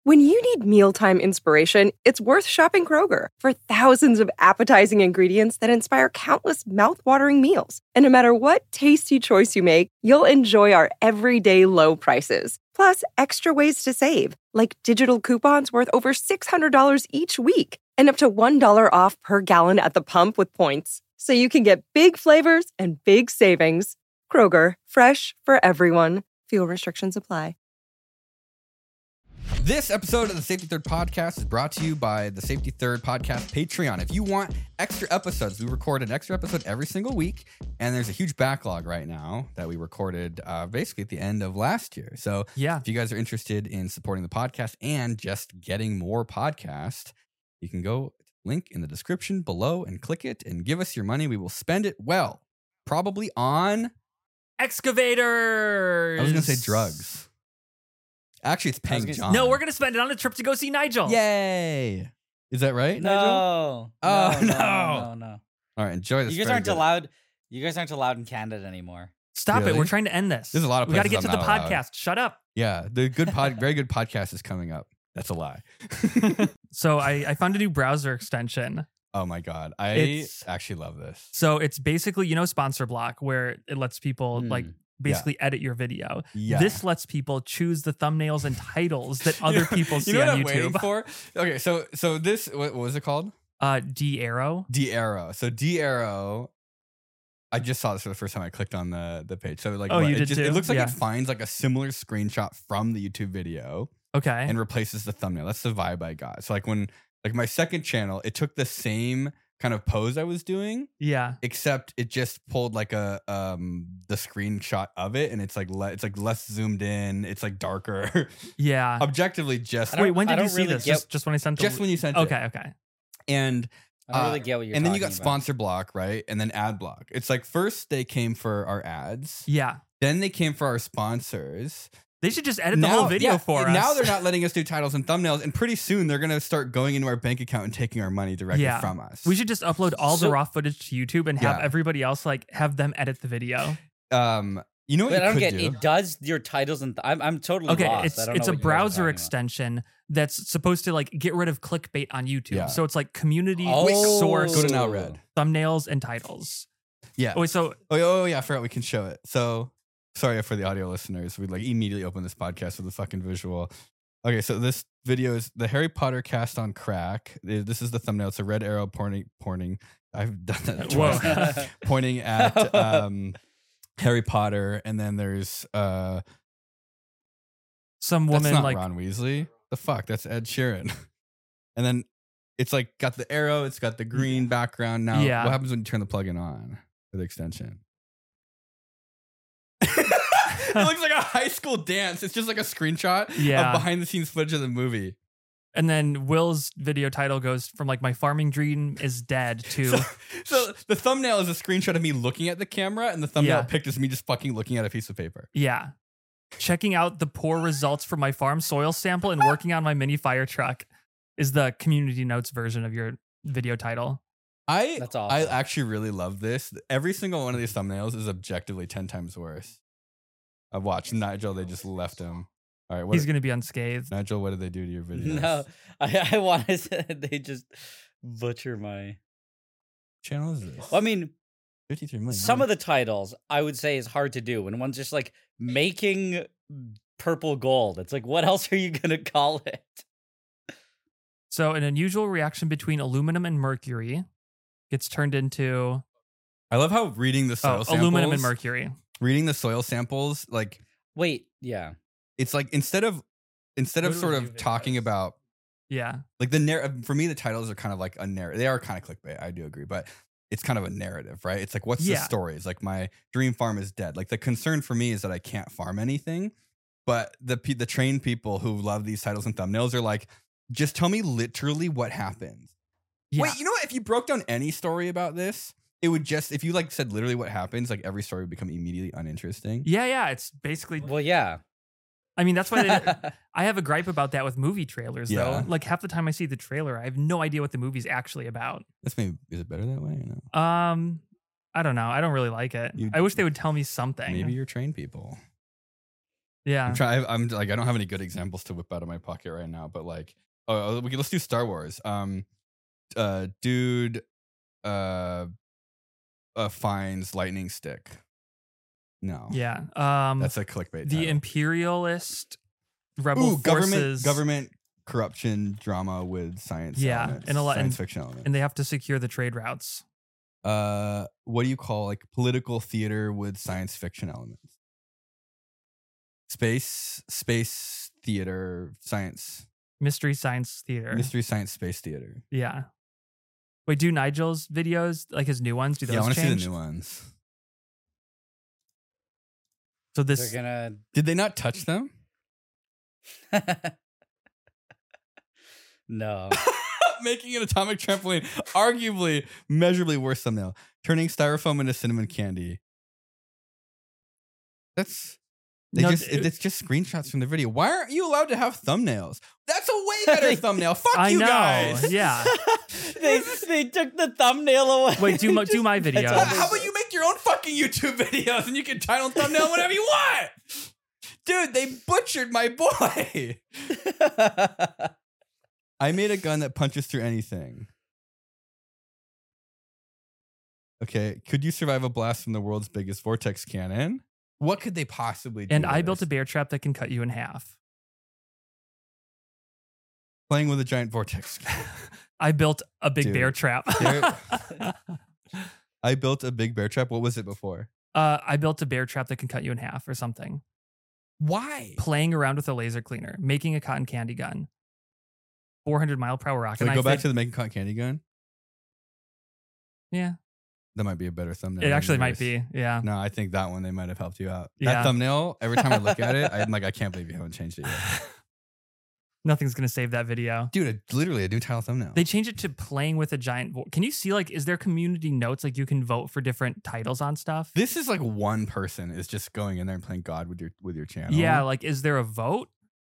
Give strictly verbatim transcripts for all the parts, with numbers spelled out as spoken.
When you need mealtime inspiration, it's worth shopping Kroger for thousands of appetizing ingredients that inspire countless mouthwatering meals. And no matter what tasty choice you make, you'll enjoy our everyday low prices. Plus, extra ways to save, like digital coupons worth over six hundred dollars each week and up to one dollar off per gallon at the pump with points. So you can get big flavors and big savings. Kroger, fresh for everyone. Fuel restrictions apply. This episode of the Safety Third Podcast is brought to you by the Safety Third Podcast Patreon. If you want extra episodes, we record an extra episode every single week, and there's a huge backlog right now that we recorded uh, basically at the end of last year. So yeah. if you guys are interested in supporting the podcast and just getting more podcasts, you can go link in the description below and click it and give us your money. We will spend it well, probably on excavators. I was going to say drugs. Actually, it's paying John. No, we're going to spend it on a trip to go see Nigel. Yay. Is that right, no. Nigel? No. Oh, no. No, no, no. All right, enjoy this. You guys aren't allowed. You guys aren't allowed in Canada anymore. Stop Really? it. We're trying to end this. There's a lot of We got to places get to I'm the not allowed. podcast. Shut up. Yeah, the good pod, very good podcast is coming up. That's a lie. So I, I found a new browser extension. Oh my God. I It's- actually love this. So it's basically, you know, Sponsor Block, where it lets people Hmm. like basically edit your video. Yeah. This lets people choose the thumbnails and titles that other You know- people see you know on what I'm waiting YouTube. for? Okay, so so this what, what was it called? Uh, D Arrow. D-Arrow. So D-Arrow, I just saw this for the first time I clicked on the the page. So like Oh, what, you it did just too? it looks like Yeah. it finds like a similar screenshot from the YouTube video Okay. and replaces the thumbnail. That's the vibe I got. So like when like my second channel, it took the same kind of pose I was doing, yeah. except it just pulled like a um the screenshot of it, and it's like le- it's like less zoomed in, it's like darker. Yeah. Objectively, just I don't- Wait, when I did you don't see really this? get- Just, just when I sent the just when you sent it. Okay, okay. And I don't Uh, really get what you're and then you talking got about. sponsor block, right? And then ad block. It's like first they came for our ads, Yeah. then they came for our sponsors. They should just edit the whole video yeah, for us. Now they're not letting us do titles and thumbnails, and pretty soon they're gonna start going into our bank account and taking our money directly Yeah. from us. We should just upload all the So- raw footage to YouTube and have Yeah. everybody else like have them edit the video. um, you know what But you I don't could get do? it. Does your titles and th- I'm I'm totally Okay, lost. it's I don't it's know a what you guys are browser talking about. extension that's supposed to like get rid of clickbait on YouTube. Yeah. So it's like community Oh. source Go to Now Red. thumbnails and titles. Yeah. Oh, wait, so Oh, oh yeah, I forgot we can show it. So sorry for the audio listeners. We like immediately open this podcast with a fucking visual. Okay, so this video is the Harry Potter cast on crack. This is the thumbnail. It's a red arrow pointing pointing. I've done that Whoa. twice. Pointing at um, Harry Potter, and then there's uh, some that's woman not like Ron Weasley. The fuck, that's Ed Sheeran. And then it's like got the arrow. It's got the green background. Now, Yeah. what happens when you turn the plugin on for the extension? It looks like a high school dance. It's just like a screenshot Yeah. of behind the scenes footage of the movie. and then Will's video title goes from like my farming dream is dead to So, so the thumbnail is a screenshot of me looking at the camera, and the thumbnail Yeah. picked is me just fucking looking at a piece of paper. yeah. Checking out the poor results from my farm soil sample and working on my mini fire truck is the community notes version of your video title. I That's awesome. I actually really love this. Every single one of these thumbnails is objectively ten times worse. I've watched Nigel. They just left him. All right, what He's going to be unscathed. Nigel, what did they do to your videos? No, I I want to say they just butcher my. Channel is this? Well, I mean, fifty-three million. some of the titles I would say is hard to do, and one's just like making purple gold. It's like, what else are you gonna call it? So an unusual reaction between aluminum and mercury gets turned into I love how reading the soil oh, samples, aluminum and mercury. reading the soil samples, like Wait, yeah. it's like instead of instead of What do sort we of do talking videos? about Yeah. like the narrative, for me the titles are kind of like a narrative. They are kind of clickbait, I do agree, but it's kind of a narrative, right? It's like, what's Yeah. the story? It's like my dream farm is dead. Like the concern for me is that I can't farm anything, but the pe- the trained people who love these titles and thumbnails are like, just tell me literally what happens. Yeah. Wait, you know what? If you broke down any story about this, it would just, if you like said literally what happens, like every story would become immediately uninteresting. Yeah, yeah. It's basically Well, yeah. I mean, that's why they, I have a gripe about that with movie trailers, Yeah. though. Like half the time I see the trailer, I have no idea what the movie's actually about. That's maybe, is it better that way? Or no? Um, I don't know. I don't really like it. You- I wish they would tell me something. Maybe you're trained people. Yeah. I'm trying. I'm like, I don't have any good examples to whip out of my pocket right now, but like, oh, we can, let's do Star Wars. Um, uh, dude, uh, uh, finds lightning stick. No. Yeah. Um, That's a clickbait. the title. imperialist rebel Ooh, government, forces. government corruption drama with science. Yeah, elements, and a lot- science and- fiction elements. and they have to secure the trade routes. uh, what do you call like political theater with science fiction elements? Space, space theater, science, Mystery science theater. mystery science space theater. Yeah. Wait, do Nigel's videos, like his new ones, do those Yeah, I want to see change? the new ones. So They're this, gonna. Did they not touch them? No. Making an atomic trampoline, arguably measurably worse thumbnail. Turning styrofoam into cinnamon candy. That's they No, just it- it's just screenshots from the video. Why aren't you allowed to have thumbnails? That's a way better thumbnail. Fuck I you know. guys. Yeah. they they took the thumbnail away. Wait, do my- do my That's video. all How they about said. you make your own fucking YouTube videos and you can title and thumbnail whatever you want? Dude, they butchered my boy. I made a gun that punches through anything. Okay, could you survive a blast from the world's biggest vortex cannon? What could they possibly do? And with I built a this? bear trap that can cut you in half. Playing with a giant vortex. I built a big Dude, bear trap. there- I built a big bear trap. What was it before? uh, I built a bear trap that can cut you in half or something. Why? Playing around with a laser cleaner, making a cotton candy gun. four hundred mile per hour rocket. Can we I go back think- to the making cotton candy gun? Yeah, That might be a better thumbnail. it than actually might yours. be. Yeah. No, I think that one they might have helped you out. Yeah. That thumbnail, every time I look at it, I'm like, I can't believe you haven't changed it yet. Nothing's going to save that video. Dude, it, literally a new title thumbnail. They changed it to playing with a giant. Vo- Can you see, like, is there community notes? Like, you can vote for different titles on stuff? This is like one person is just going in there and playing God with your with your channel. Yeah, like, is there a vote?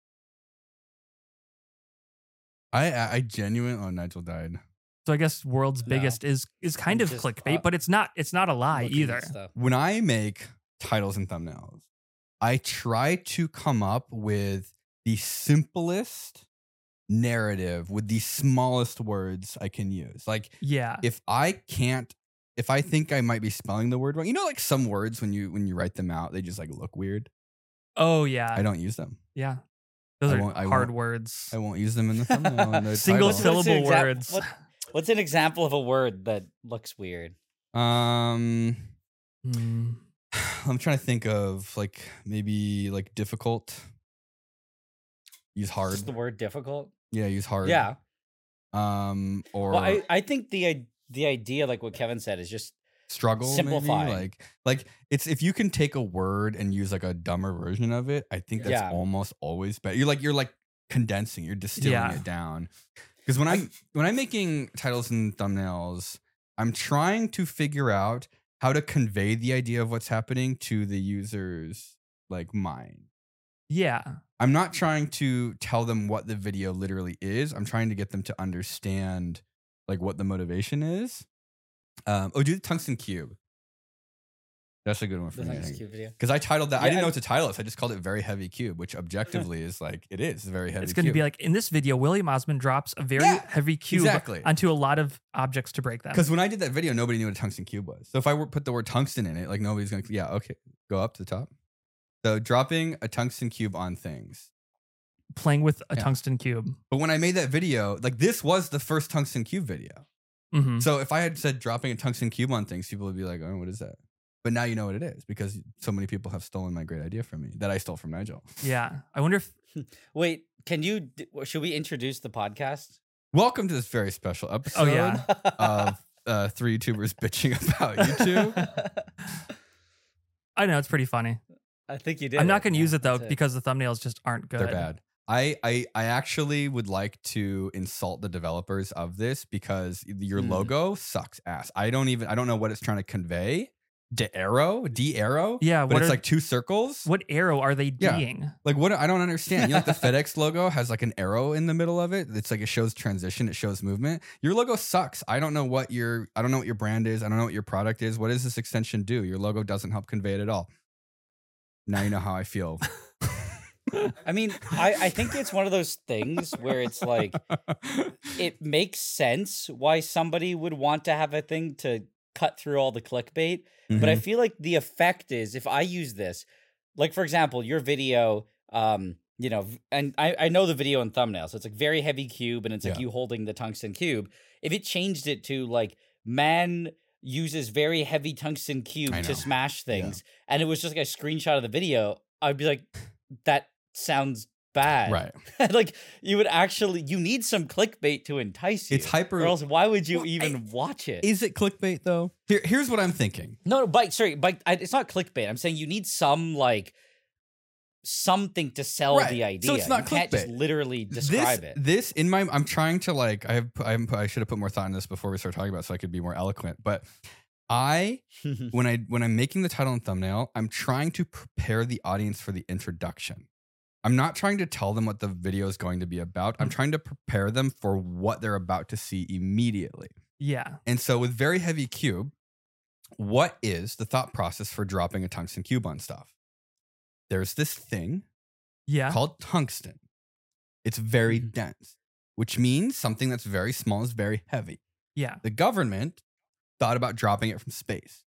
I I, I genuinely. Oh, Nigel died. So I guess world's No. biggest is is kind I'm of just, clickbait, uh, but it's not. It's not a lie Looking at either. stuff. When I make titles and thumbnails, I try to come up with the simplest narrative with the smallest words I can use. Like Yeah, if I can't, if I think I might be spelling the word wrong, you know, like some words when you when you write them out, they just like look weird. Oh yeah, I don't use them. yeah. Those I are won't- I hard won't- words. I won't use them in the thumbnail. and the Single title. What's an syllable exa- words. What, what's an example of a word that looks weird? Um, Hmm. I'm trying to think of like maybe like difficult. Use hard. Just the word difficult. Yeah, use hard. Yeah. Um, or Well, I, I think the i- the idea, like what Kevin said, is just struggle. simplifying. Maybe? Like, like it's if you can take a word and use like a dumber version of it, I think that's Yeah. almost always better. You're like you're like condensing, you're distilling Yeah. it down. Because when I'm when I'm making titles and thumbnails, I'm trying to figure out how to convey the idea of what's happening to the user's like mind. Yeah, I'm not trying to tell them what the video literally is. I'm trying to get them to understand like what the motivation is. Um, oh, do the tungsten cube. That's a good one for the me. Thanks Cube video. Because I titled that. I Yeah, didn't know I- what to title it. So I just called it Very Heavy Cube, which objectively is like it is a very heavy. it's going to cube. be like in this video, William Osmond drops a very Yeah, heavy cube exactly. onto a lot of objects to break them. Because when I did that video, nobody knew what a tungsten cube was. So if I were put the word tungsten in it, like nobody's gonna. Yeah, okay, go up to the top. So dropping a tungsten cube on things. Playing with a Yeah. tungsten cube. But when I made that video, like this was the first tungsten cube video. hmm So if I had said dropping a tungsten cube on things, people would be like, "Oh, what is that?" But now you know what it is because so many people have stolen my great idea from me that I stole from Nigel. Yeah, I wonder if Wait, can you? d- Should we introduce the podcast? Welcome to this very special episode Oh, yeah. of uh, three YouTubers bitching about YouTube. I know it's pretty funny. I think you did. I'm not it. going to Yeah, use it though that's because the thumbnails just aren't good. They're bad. I, I I actually would like to insult the developers of this because your Hmm. logo sucks ass. I don't even I don't know what it's trying to convey. De arrow, D arrow. Yeah, but what it's are- like two circles. What arrow are they Yeah. doing? Like what? I don't understand. You know, like the FedEx logo has like an arrow in the middle of it. It's like it shows transition. It shows movement. Your logo sucks. I don't know what your I don't know what your brand is. I don't know what your product is. What does this extension do? Your logo doesn't help convey it at all. Now you know how I feel. I mean, I, I think it's one of those things where it's like, it makes sense why somebody would want to have a thing to cut through all the clickbait. Mm-hmm. But I feel like the effect is, if I use this, like, for example, your video, um, you know, and I, I know the video and thumbnail, so it's like very heavy cube and it's like Yeah. you holding the tungsten cube. If it changed it to like, man uses very heavy tungsten cube I to know. smash things, and it was just like a screenshot of the video, I'd be like, that sounds bad. Right. Like, you would actually, you need some clickbait to entice you. It's hyper. Or else, why would you Well, even I- watch it? Is it clickbait though? Here, here's what I'm thinking. No, no, but sorry, but I, it's not clickbait. I'm saying you need some like something to sell Right. the idea. So it's not you can't just clickbait. literally describe this, it. This in my, I'm trying to like, I have, I, have, I should have put more thought in this before we start talking about it so I could be more eloquent. But I, when I, when I'm making the title and thumbnail, I'm trying to prepare the audience for the introduction. I'm not trying to tell them what the video is going to be about. I'm trying to prepare them for what they're about to see immediately. Yeah. And so with Very Heavy Cube, what is the thought process for dropping a tungsten cube on stuff? There's this thing Yeah. called tungsten. It's very Mhm. dense, which means something that's very small is very heavy. Yeah. The government thought about dropping it from space.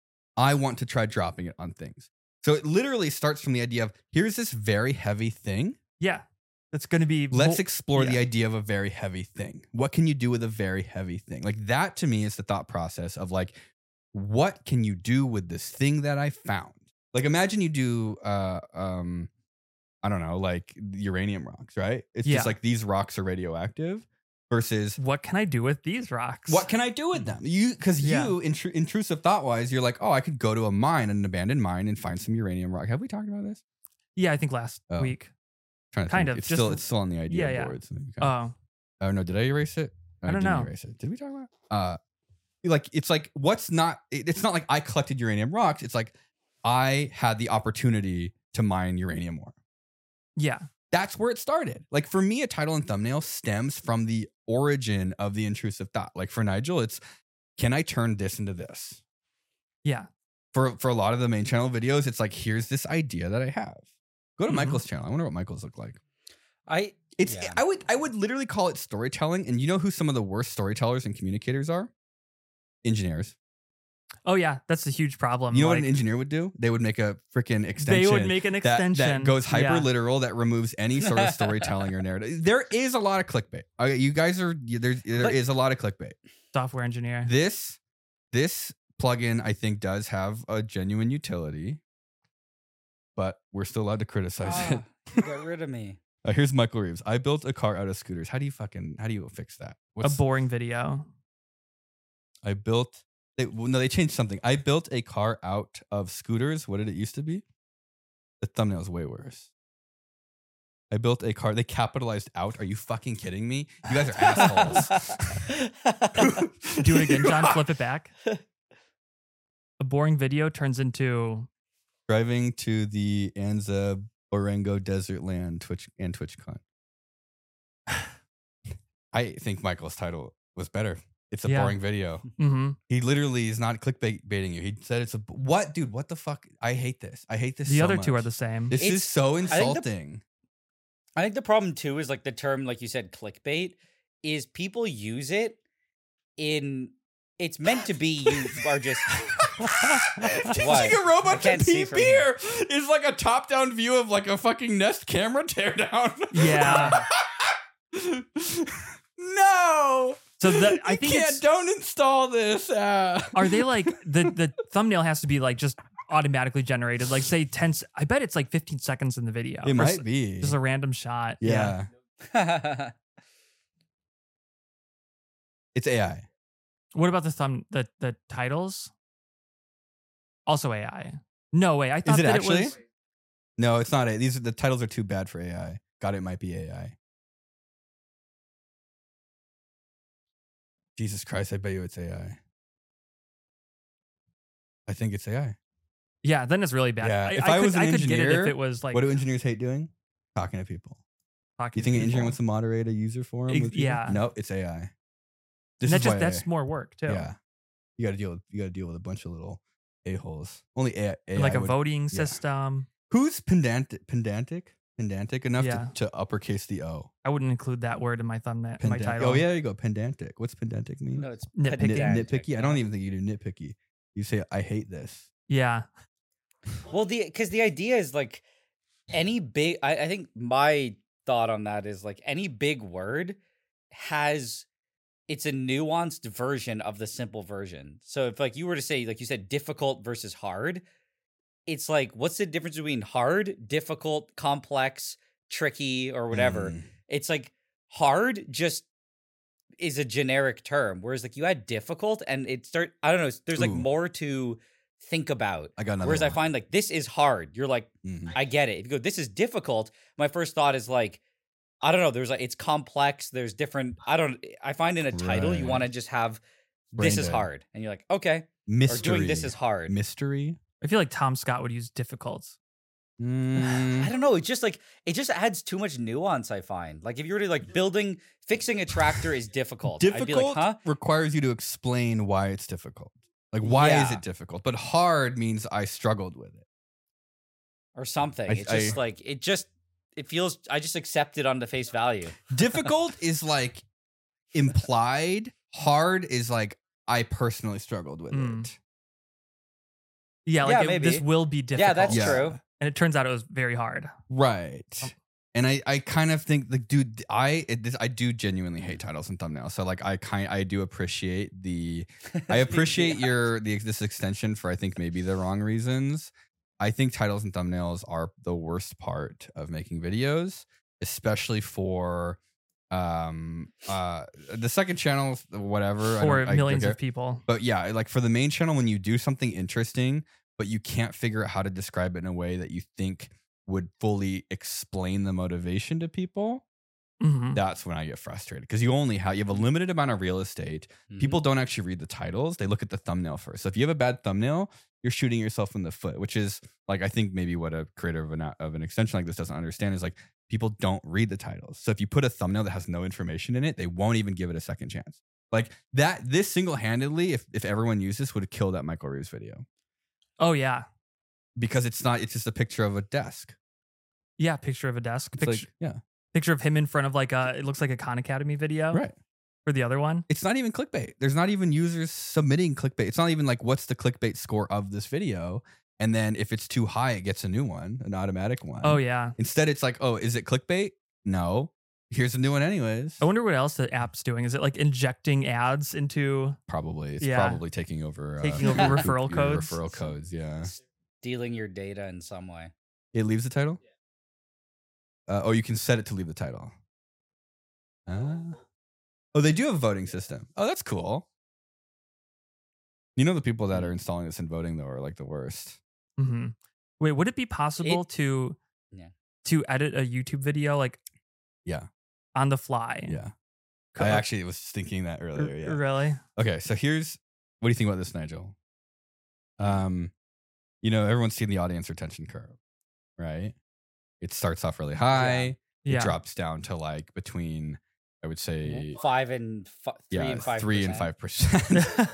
I want to try dropping it on things. So it literally starts from the idea of here's this very heavy thing. Yeah. That's going to be. Let's mo- explore the yeah. idea of a very heavy thing. What can you do with a very heavy thing? Like that to me is the thought process of like, what can you do with this thing that I found? Like imagine you do, uh, um, I don't know, like uranium rocks, right? It's Yeah. just like these rocks are radioactive versus What can I do with these rocks? what can I do with them? You, because Yeah. you, intru- intrusive thought wise, you're like, oh, I could go to a mine, an abandoned mine, and find some uranium rock. Have we talked about this? Yeah, I think last Oh. week. Trying to Kind think. of, It's just- still, it's still on the idea yeah, yeah. board. So maybe kind of- Oh, oh no, did I erase it? I don't didn't know. Erase it. Did we talk about? It? Uh, like it's like what's not. it- It's not like I collected uranium rocks. It's like I had the opportunity to mine uranium ore. yeah. That's where it started. Like for me, a title and thumbnail stems from the origin of the intrusive thought. Like for Nigel, it's can I turn this into this? Yeah. For for a lot of the main channel videos, it's like here's this idea that I have. Go to Mhm. Michael's channel. I wonder what Michael's look like. I It's Yeah. I would I would literally call it storytelling. And you know who some of the worst storytellers and communicators are? Engineers. Oh, yeah. That's a huge problem. You know what Like, an engineer would do? They would make a freaking extension. they would make an that, extension that goes hyper Yeah. literal that removes any sort of storytelling or narrative. There is a lot of clickbait. Okay, you guys are there. There But- is a lot of clickbait. software engineer. This this plugin I think does have a genuine utility, but we're still allowed to criticize it. ah, you got rid of me. Uh, here's Michael Reeves. I built a car out of scooters. How do you fucking how do you fix that? A boring video. I built. They, well, no, they changed something. I built a car out of scooters. What did it used to be? The thumbnail's way worse. I built a car. They capitalized out. Are you fucking kidding me? You guys are assholes. Do it again, John. Flip it back. A boring video turns into. Driving to the Anza Borengo Desert Land Twitch and TwitchCon. I think Michael's title was better. It's a Yeah. boring video. Mhm. He literally is not clickbaiting you. He said it's a what, dude? What the fuck? I hate this. I hate this. The so other two much. are the same. This It's- is so think the- insulting. I think the problem too is like the term, like you said, clickbait, is people use it in. It's meant to be you are just. Teaching What? a I robot to can't see pee from beer is like a top-down view of like a fucking Nest camera teardown. Yeah. No. So the, I You think can't. it's. Don't install this. Uh. Are they like the the thumbnail has to be like just automatically generated? Like say ten. s- I bet it's like fifteen seconds in the video. It Or might s- be. just a random shot. yeah. It's A I. What about the thumb? The the titles. Also A I. No way. I thought it that actually? it was. No, it's not. A These are, the titles are too bad for A I. God, it might be A I. Jesus Christ, I bet you it's A I. I think it's A I. Yeah. Then it's really bad. Yeah, I, if I I could, was an I could get it if engineer, it was like. What do engineers hate doing? Talking to people. talking You think to an engineer people. wants to moderate a user forum? Ex- with people? yeah. No, it's A I. And This that is just why that's I- more work too. yeah. You got to deal with you got to deal with a bunch of little a holes. Only A I. And like a would- voting yeah. system. Who's pedantic? Pedantic? Pedantic enough Yeah. to, to uppercase the O. I wouldn't include that word in my thumbnail, my Pendan- title. Oh yeah, you go pedantic. What's pedantic mean? No, it's Nitpicking. Nit- pedantic, nitpicky. I yeah. don't even think you do nitpicky. You say I hate this. Yeah. Well, the because the idea is like any big. I, I think my thought on that is like any big word has it's a nuanced version of the simple version. So if like you were to say like you said difficult versus hard, it's like what's the difference between hard, difficult, complex, tricky, or whatever? Mm. It's like hard just is a generic term, whereas like you add difficult and it start. I don't know. There's like Ooh. more to think about. I got another Whereas one. I find like this is hard. You're like, Mhm. I get it. If you go, this is difficult. My first thought is like, I don't know. There's like, it's complex. There's different. I don't. I find in a title you Right. want to just have Brain this is dead. hard, and you're like, okay, Mystery. or doing this is hard. Mystery. I feel like Tom Scott would use difficult. Mm. I don't know. It just like it just adds too much nuance. I find like if you were to like building, fixing a tractor is difficult. Difficult I'd be like, huh? requires you to explain why it's difficult. Like, why is Yeah. it difficult? But hard means I struggled with it. Or something. I- it's just I- like it just it feels. I just accept it on the face value. Difficult is like implied. Hard is like I personally struggled with Mm. it. Yeah, like Yeah, it- maybe. this will be difficult. Yeah, that's Yeah. true. And it turns out it was very hard. Right. And I, I kind of think like, dude, I it, this, I do genuinely hate titles and thumbnails. So like I kind I do appreciate the I appreciate Yeah. your the this extension for I think maybe the wrong reasons. I think titles and thumbnails are the worst part of making videos, especially for um uh the second channel, whatever. I For don't- I- millions okay. of people. But yeah, like for the main channel, when you do something interesting, but you can't figure out how to describe it in a way that you think would fully explain the motivation to people, Mhm. that's when I get frustrated because you only have you have a limited amount of real estate. Mhm. People don't actually read the titles; they look at the thumbnail first. So if you have a bad thumbnail, you're shooting yourself in the foot, which is like I think maybe what a creator of an of an extension like this doesn't understand is like people don't read the titles. So if you put a thumbnail that has no information in it, they won't even give it a second chance. Like that, this single handedly, if if everyone used this, would kill that Michael Reeves video Oh yeah. because it's not. It's just a picture of a desk. Yeah, picture of a desk. It's Picture, like yeah, picture of him in front of like a it looks like a Khan Academy video. right. For the other one. It's not even clickbait. There's not even users submitting clickbait. It's not even like what's the clickbait score of this video. And then if it's too high, it gets a new one, an automatic one. Oh yeah. Instead, it's like, oh, is it clickbait? No. Here's a new one, anyways. I wonder what else the app's doing. Is it like injecting ads into Probably. It's Yeah. probably taking over. Taking uh, over referral your codes? Referral codes, yeah. Stealing your data in some way. It leaves the title? Uh, oh, you can set it to leave the title. Ah. Oh, they do have a voting system. Oh, that's cool. You know, the people that are installing this and voting, though, are like the worst. hmm Wait, would it be possible It- to Yeah. to edit a YouTube video like Yeah. on the fly? Yeah. Co- I actually was thinking that R- earlier. Yeah. Really? Okay, so here's what do you think about this, Nigel? Um, you know, everyone's seen the audience retention curve, right? It starts off really high, Yeah. it drops down to like between, I would say, Five and fi- three yeah, and five. three and five percent.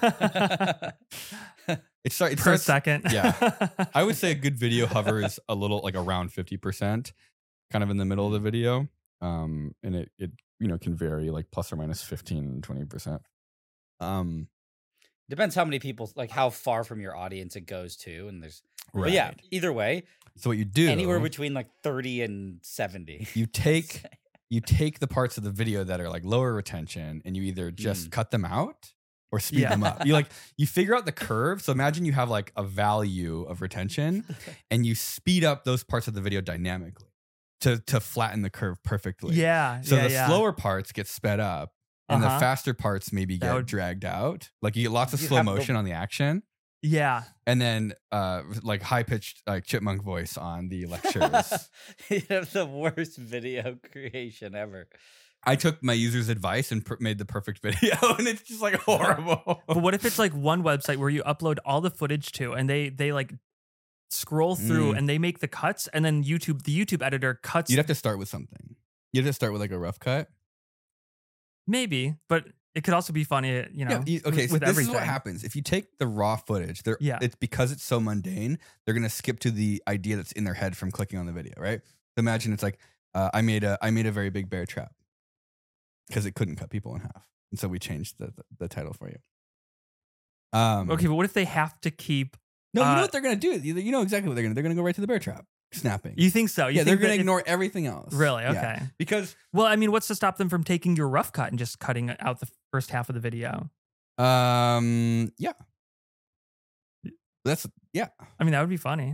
It starts. It Per starts. second. yeah. I would say a good video hovers a little like around fifty percent, kind of in the middle of the video. Um, and it it you know can vary like plus or minus fifteen, twenty percent. Um, Depends how many people, like how far from your audience it goes to, and there's. right. But yeah, either way, So what you do anywhere between like thirty and seventy. you take you take the parts of the video that are like lower retention and you either just Mm. cut them out or speed Yeah. them up. You like you figure out the curve. So imagine you have like a value of retention and you speed up those parts of the video dynamically to to flatten the curve perfectly. Yeah. So yeah, the yeah. slower parts get sped up and Uh-huh. the faster parts maybe That get would- dragged out. Like you get lots of You slow have the- motion on the action Yeah. and then uh like high pitched like chipmunk voice on the lectures. You have the worst video creation ever. I took my user's advice and per- made the perfect video, and it's just like horrible. But what if it's like one website where you upload all the footage to and they they like scroll through Mm. and they make the cuts and then YouTube the YouTube editor cuts You'd have to start with something. You'd have to start with like a rough cut. maybe, but it could also be funny, you know. you- okay, with, so with this everything. is what happens. If you take the raw footage, they're, Yeah. it's because it's so mundane, they're going to skip to the idea that's in their head from clicking on the video, right? Imagine it's like uh, I made a I made a very big bear trap because it couldn't cut people in half, and so we changed the the, the title for you. Um, Okay, but what if they have to keep? no, you uh, know what they're gonna do. You, you know exactly what they're gonna. They're gonna go right to the bear trap, snapping. You think so? You yeah, they're think gonna that if- ignore everything else. Really? Yeah. Okay. Because Well, I mean, what's to stop them from taking your rough cut and just cutting out the first half of the video? um, yeah, that's yeah. I mean, that would be funny.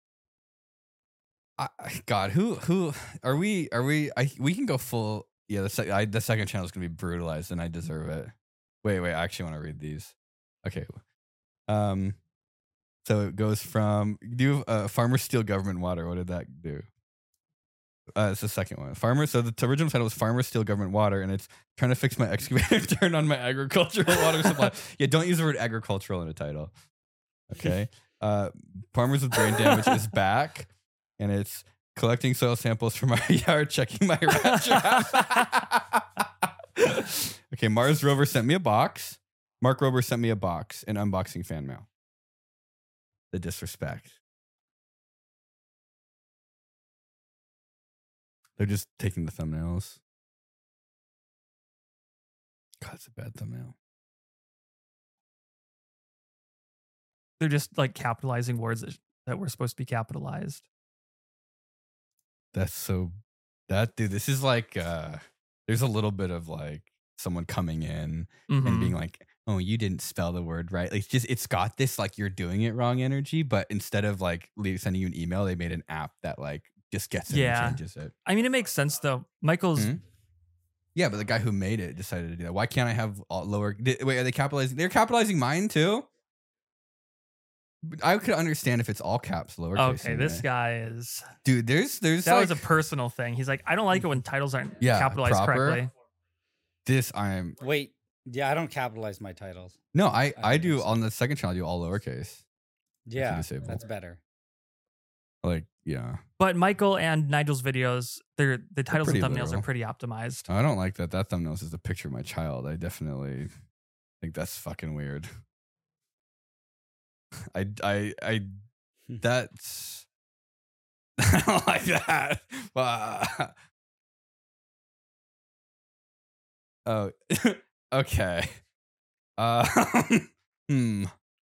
I, God, who who are we? Are we? I we can go full. Yeah, the sec, I, the second channel is gonna be brutalized, and I deserve it. Wait, wait. I actually want to read these. Okay. Um. So it goes from do uh, farmers steal government water. What did that do? Uh, it's the second one. Farmers. So the t- original title was "Farmers Steal Government Water," and it's trying to fix my excavator, turn on my agricultural water supply. Yeah, don't use the word agricultural in a title. Okay. Uh, farmers with brain damage is back. And it's collecting soil samples from my yard, checking my rat trap. Okay, Mars Rover sent me a box. Mark Rober sent me a box and unboxing fan mail. The disrespect. They're just taking the thumbnails. God, it's a bad thumbnail. They're just like capitalizing words that, that were supposed to be capitalized. That's so that dude, this is like uh there's a little bit of like someone coming in Mhm. and being like, oh, you didn't spell the word right. Like it's just it's got this like you're doing it wrong energy, but instead of like leave, sending you an email, they made an app that like just gets it Yeah. and changes it. I mean, it makes sense though. Michael's Hmm? Yeah, but the guy who made it decided to do that. Why can't I have all lower? Did, wait, are they capitalizing? They're capitalizing mine too. I could understand if it's all caps, lowercase. okay. This anyway. guy is dude. There's there's that like, was a personal thing. He's like, I don't like it when titles aren't Yeah, capitalized proper. correctly. this. I'm Wait, yeah, I don't capitalize my titles. no, I I I think do it's- on the second channel. I do all lowercase. Yeah, disable. that's better. Like yeah, But Michael and Nigel's videos, they're the titles and pretty thumbnails literal. are pretty optimized. I don't like that. That thumbnail is just a picture of my child. I definitely think that's fucking weird. I I I that's I don't like that. But- oh, okay. Uh, hmm.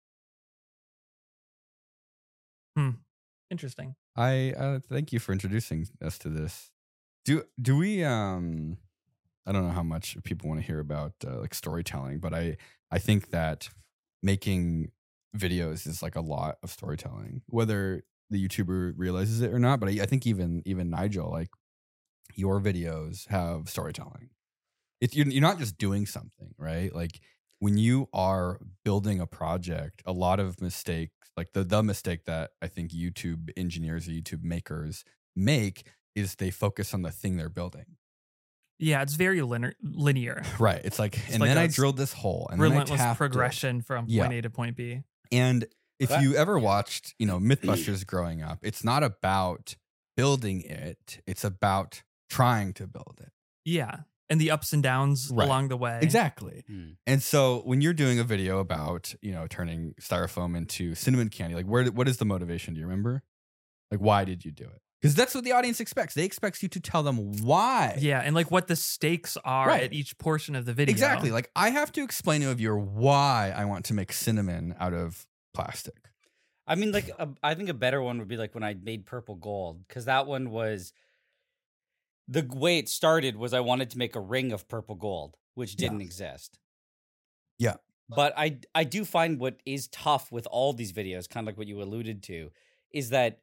Interesting. I uh, thank you for introducing us to this. Do do we um I don't know how much people want to hear about uh, like storytelling, but I I think that making videos is like a lot of storytelling, whether the YouTuber realizes it or not. But I, I think even even Nigel, like your videos have storytelling. It's you're, you're not just doing something, right? Like when you are building a project, a lot of mistakes, like the the mistake that I think YouTube engineers or YouTube makers make is they focus on the thing they're building. Yeah, it's very linear. linear. Right. It's like, It's and like then a I drilled this hole and then I Relentless tapped it. progression from Yeah. point A to point B. And if That- you ever watched, you know, Mythbusters growing up, it's not about building it. It's about trying to build it. Yeah. And the ups and downs Right. along the way. Exactly. Hmm. And so when you're doing a video about, you know, turning styrofoam into cinnamon candy, like where, what is the motivation? Do you remember? Like, why did you do it? Because that's what the audience expects. They expect you to tell them why. Yeah. And like what the stakes are Right. at each portion of the video. Exactly. Like I have to explain to a viewer why I want to make cinnamon out of plastic. I mean, like, a, I think a better one would be like when I made Purple Gold, because that one was the way it started was I wanted to make a ring of purple gold, which didn't Yeah. exist. Yeah. But I I do find what is tough with all these videos, kind of like what you alluded to, is that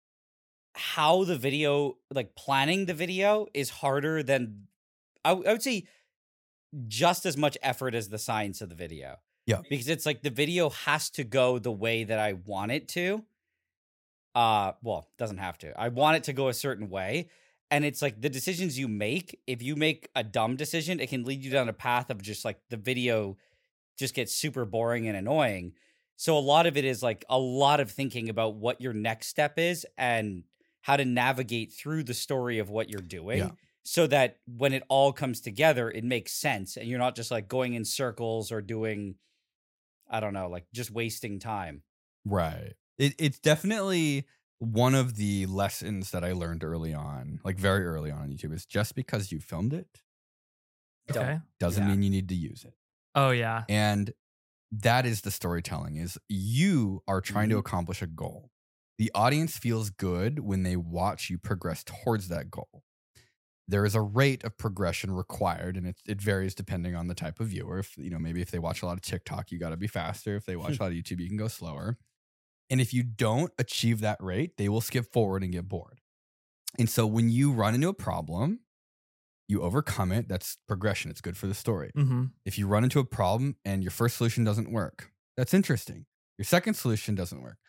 how the video, like planning the video, is harder than I, w- I would say just as much effort as the science of the video. Yeah. Because it's like the video has to go the way that I want it to. Uh, well, it doesn't have to. I want it to go a certain way. And it's like the decisions you make, if you make a dumb decision, it can lead you down a path of just like the video just gets super boring and annoying. So a lot of it is like a lot of thinking about what your next step is and how to navigate through the story of what you're doing Yeah. so that when it all comes together, it makes sense. And you're not just like going in circles or doing, I don't know, like just wasting time. Right. It, it's definitely one of the lessons that I learned early on, like very early on on YouTube, is just because you filmed it Okay. doesn't Yeah. mean you need to use it. Oh yeah. And that is the storytelling, is you are trying to Mhm. accomplish a goal. The audience feels good when they watch you progress towards that goal. There is a rate of progression required, and it, it varies depending on the type of viewer. If, you know, maybe if they watch a lot of TikTok, you got to be faster. If they watch a lot of YouTube, you can go slower. And if you don't achieve that rate, they will skip forward and get bored. And so when you run into a problem, you overcome it. That's progression. It's good for the story. Mm-hmm. If you run into a problem and your first solution doesn't work, that's interesting. Your second solution doesn't work.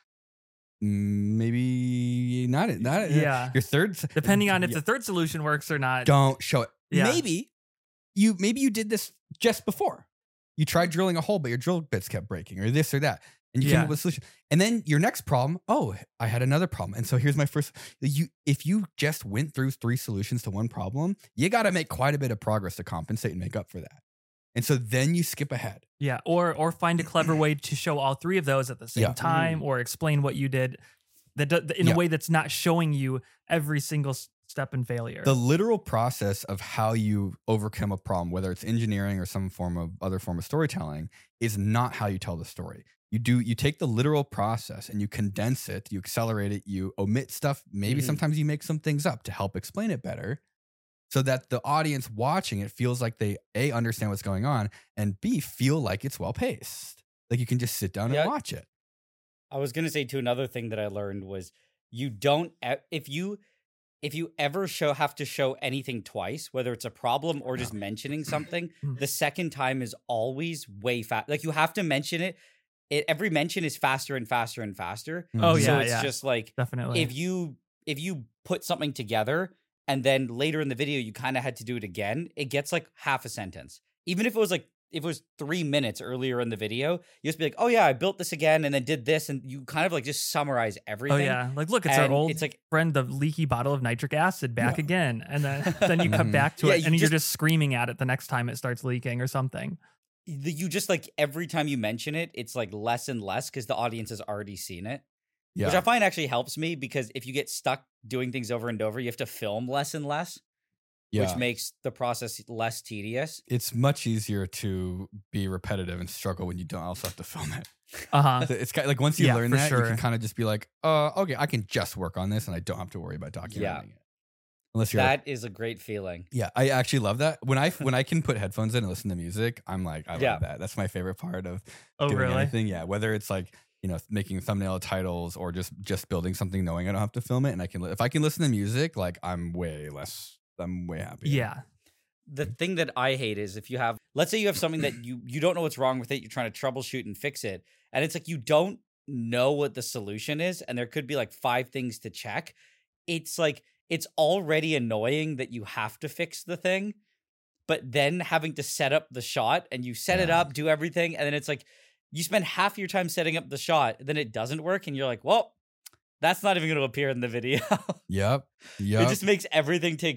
Mm, Maybe not. Not Yeah. Your third, Depending on if Yeah. the third solution works or not. don't show it. Yeah. Maybe you maybe you did this just before. You tried drilling a hole, but your drill bits kept breaking, or this or that, and you came Yeah. up with a solution. And then your next problem, oh, I had another problem, and so here's my first. You, if you just went through three solutions to one problem, you got to make quite a bit of progress to compensate and make up for that. And so then you skip ahead. Yeah, or or find a clever way to show all three of those at the same Yeah. time, or explain what you did that do, in Yeah. a way that's not showing you every single s- step in failure. The literal process of how you overcome a problem, whether it's engineering or some form of other form of storytelling, is not how you tell the story. You do you take the literal process and you condense it, you accelerate it, you omit stuff. Maybe Mhm. sometimes you make some things up to help explain it better, so that the audience watching it feels like they A, understand what's going on, and B, feel like it's well paced. Like you can just sit down Yeah. and watch it. I was gonna say too, another thing that I learned was you don't e- if you if you ever show have to show anything twice, whether it's a problem or just mentioning something, Mm. the second time is always way fast. Like you have to mention it. It every mention is faster and faster and faster. Oh, Mhm. so yeah, it's yeah. just like Definitely. if you if you put something together and then later in the video you kind of had to do it again, it gets like half a sentence. Even if it was like if it was three minutes earlier in the video, you just be like, oh yeah, I built this again and then did this, and you kind of like just summarize oh everything. yeah, like look, it's And our old it's like friend, the leaky bottle of nitric acid, back Yeah. again, and then then you come Mhm. back to Yeah, it, you and you're just- just screaming at it the next time it starts leaking or something. the- you just like every time you mention it, it's like less and less because the audience has already seen it. Yeah. Which I find actually helps me because if you get stuck doing things over and over, you have to film less and less, yeah. which makes the process less tedious. It's much easier to be repetitive and struggle when you don't also have to film it. Uh huh. So it's kind of like once you Yeah, learn for that, you sure. can kind of just be like, uh, okay, I can just work on this and I don't have to worry about documenting Yeah. it. Unless you're like, That is a great feeling. yeah, I actually love that. When I when I can put headphones in and listen to music, I'm like, I love Yeah. that. That's my favorite part of Oh doing really? anything. Yeah, whether it's like, you know, making thumbnail titles or just just building something knowing I don't have to film it, and I can li- if I can listen to music, like I'm way less I'm way happier. Yeah. The thing that I hate is if you have, let's say you have something that you you don't know what's wrong with it, you're trying to troubleshoot and fix it, and it's like you don't know what the solution is, and there could be like five things to check. It's like it's already annoying that you have to fix the thing, but then having to set up the shot and you set it Yeah. up, do everything, and then it's like you spend half your time setting up the shot, then it doesn't work, and you're like, well, that's not even going to appear in the video. Yep. It Yep. just makes everything take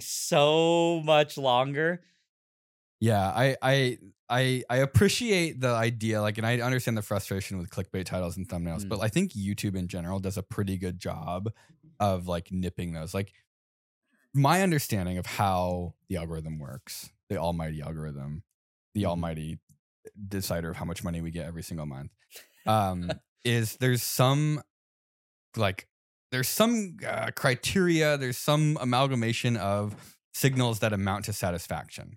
so much longer. Yeah, I I I I appreciate the idea, like, and I understand the frustration with clickbait titles and thumbnails, Mm. but I think YouTube in general does a pretty good job of like nipping those. Like, my understanding of how the algorithm works, the almighty algorithm, the Mhm. almighty decider of how much money we get every single month, um, is there's some like there's some uh, criteria, there's some amalgamation of signals that amount to satisfaction.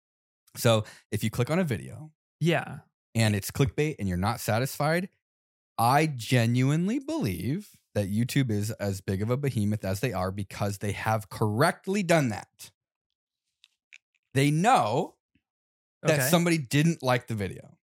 So if you click on a video Yeah. and it's clickbait and you're not satisfied, I genuinely believe that YouTube is as big of a behemoth as they are because they have correctly done that. They know that Okay. somebody didn't like the video.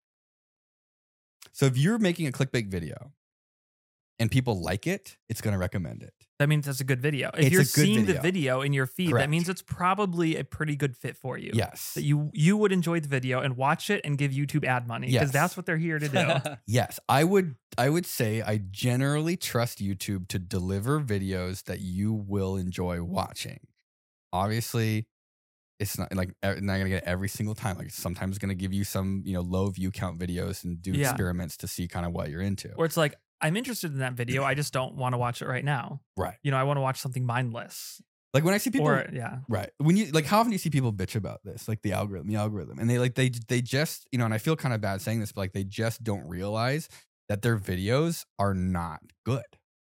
So if you're making a clickbait video and people like it, it's going to recommend it. That means it's a good video. If It's you're a good seeing the video. video in your feed, Correct. that means it's probably a pretty good fit for you. Yes. That you you would enjoy the video and watch it and give YouTube ad money because Yes. that's what they're here to do. Yes, I would I would say I generally trust YouTube to deliver videos that you will enjoy watching. Obviously, it's not like e- not gonna get it every single time. Like it's sometimes gonna give you some, you know, low view count videos and do Yeah. experiments to see kind of what you're into. Or it's like, I'm interested in that video. I just don't want to watch it right now. Right. You know, I want to watch something mindless. Like when I see people, Or yeah. right. When you like, how often do you see people bitch about this? Like the algorithm, the algorithm, and they like they they just you know, and I feel kind of bad saying this, but like they just don't realize that their videos are not good,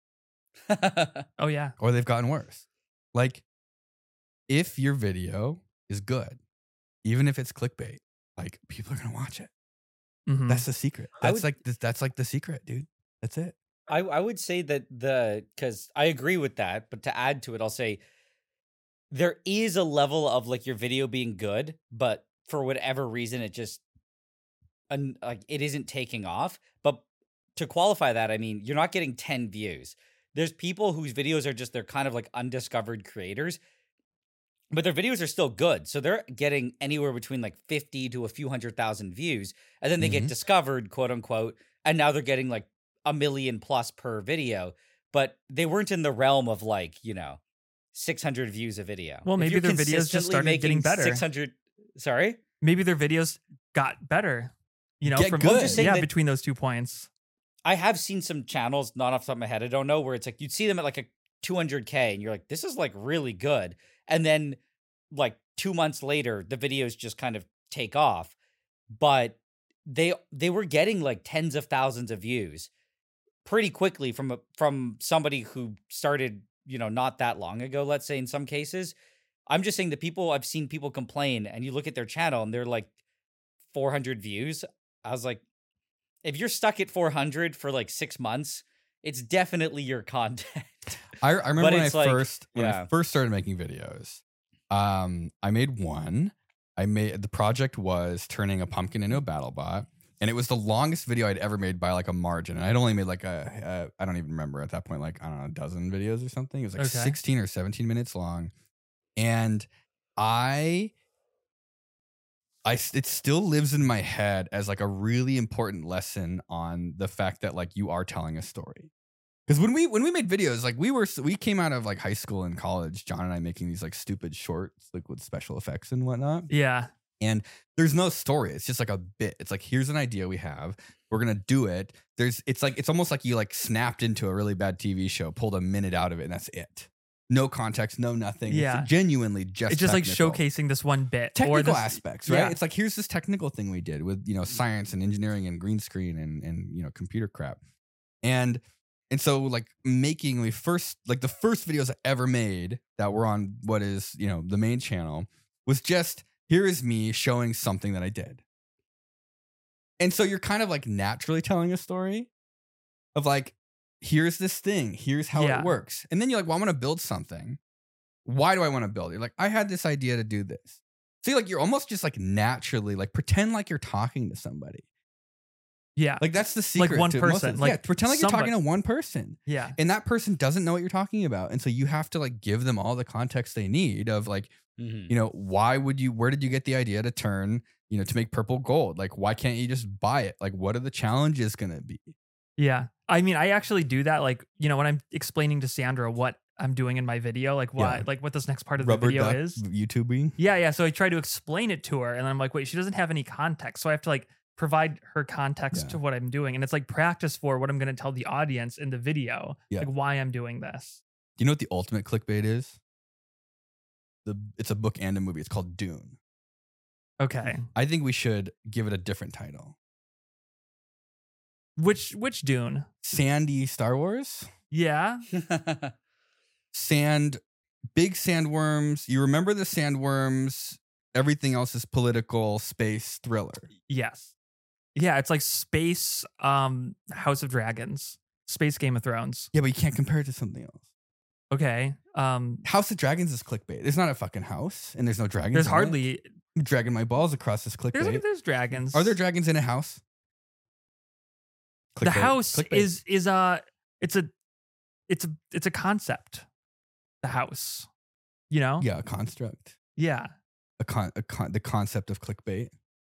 Oh yeah. or they've gotten worse. Like, if your video is good, even if it's clickbait, like people are gonna watch it. Mhm. That's the secret. I That's would- like the, that's like the secret, dude. That's it. I, I would say that the because I agree with that, but to add to it, I'll say there is a level of like your video being good, but for whatever reason, it just un, like it isn't taking off. But to qualify that, I mean, you're not getting ten views. There's people whose videos are just they're kind of like undiscovered creators, but their videos are still good. So they're getting anywhere between like fifty to a few hundred thousand views, and then they Mhm. get discovered, quote unquote, and now they're getting like a million plus per video, but they weren't in the realm of like, you know, six hundred views a video. Well, If maybe you're their videos just consistently started getting making better. six hundred Sorry? Maybe their videos got better. You know, Get from good. I'm just saying yeah, that- between those two points. I have seen some channels, not off the top of my head, I don't know, where it's like you'd see them at like a two hundred K and you're like, this is like really good. And then like two months later, the videos just kind of take off. But they they were getting like tens of thousands of views pretty quickly from a, from somebody who started, you know, not that long ago, let's say in some cases. I'm just saying the people I've seen people complain and you look at their channel and they're like four hundred views. I was like, if you're stuck at four hundred for like six months, it's definitely your content. I, I remember But when I it's like- first when I yeah. first started making videos. Um, I made one. I made the project was turning a pumpkin into a battle bot, and it was the longest video I'd ever made by like a margin. And I'd only made like a, a I don't even remember at that point, like I don't know, a dozen videos or something. It was like Okay. sixteen or seventeen minutes long, and I. I, s- it still lives in my head as like a really important lesson on the fact that like you are telling a story. Because when we when we made videos, like we were we came out of like high school and college, John and I making these like stupid shorts, like with special effects and whatnot. Yeah. And there's no story. It's just like a bit. It's like, here's an idea we have. We're gonna do it. There's it's like it's almost like you like snapped into a really bad T V show, pulled a minute out of it, and that's it. No context, no nothing. Yeah. It's genuinely just It's just like technical. showcasing this one bit. Technical or this, aspects, right? yeah. It's like, here's this technical thing we did with, you know, science and engineering and green screen and and you know, computer crap. And and so like making we first like the first videos I ever made that were on what is, you know, the main channel was just, here is me showing something that I did. And so you're kind of like naturally telling a story of like, here's this thing, here's how Yeah. it works. And then you're like, well, I'm going to build something. Why do I want to build it? You're like, I had this idea to do this. See, like you're almost just like naturally like pretend like you're talking to somebody. Yeah. Like that's the Like secret. one to most of person, this. like yeah, pretend like you're somebody. talking to one person. yeah. And that person doesn't know what you're talking about. And so you have to like give them all the context they need of like, Mhm. you know, why would you, where did you get the idea to turn, you know, to make purple gold? Like, why can't you just buy it? Like, what are the challenges going to be? Yeah. I mean, I actually do that. Like, you know, when I'm explaining to Sandra what I'm doing in my video, like why, Yeah. like what this next part of Rubber the video duck is. YouTubing. Yeah. Yeah. So I try to explain it to her and I'm like, wait, she doesn't have any context. So I have to like provide her context Yeah. to what I'm doing. And it's like practice for what I'm going to tell the audience in the video, Yeah. like why I'm doing this. Do you know what the ultimate clickbait is? The It's a book and a movie. It's called Dune. Okay. I think we should give it a different title. Which, which Dune? Sandy Star Wars? Yeah. Sand, big sandworms. You remember the sandworms? Everything else is political space thriller. Yes. Yeah. It's like space, um, House of Dragons, space Game of Thrones. Yeah, but you can't compare it to something else. Okay. Um, House of Dragons is clickbait. There's not a fucking house, and there's no dragons. there's in hardly, it. I'm dragging my balls across this clickbait. there's, there's dragons. Are there dragons in a house? The Clickbait. house Clickbait. is is a it's a it's a it's a concept. The house, you know. yeah, a construct. Yeah. A con, a con, the concept of clickbait.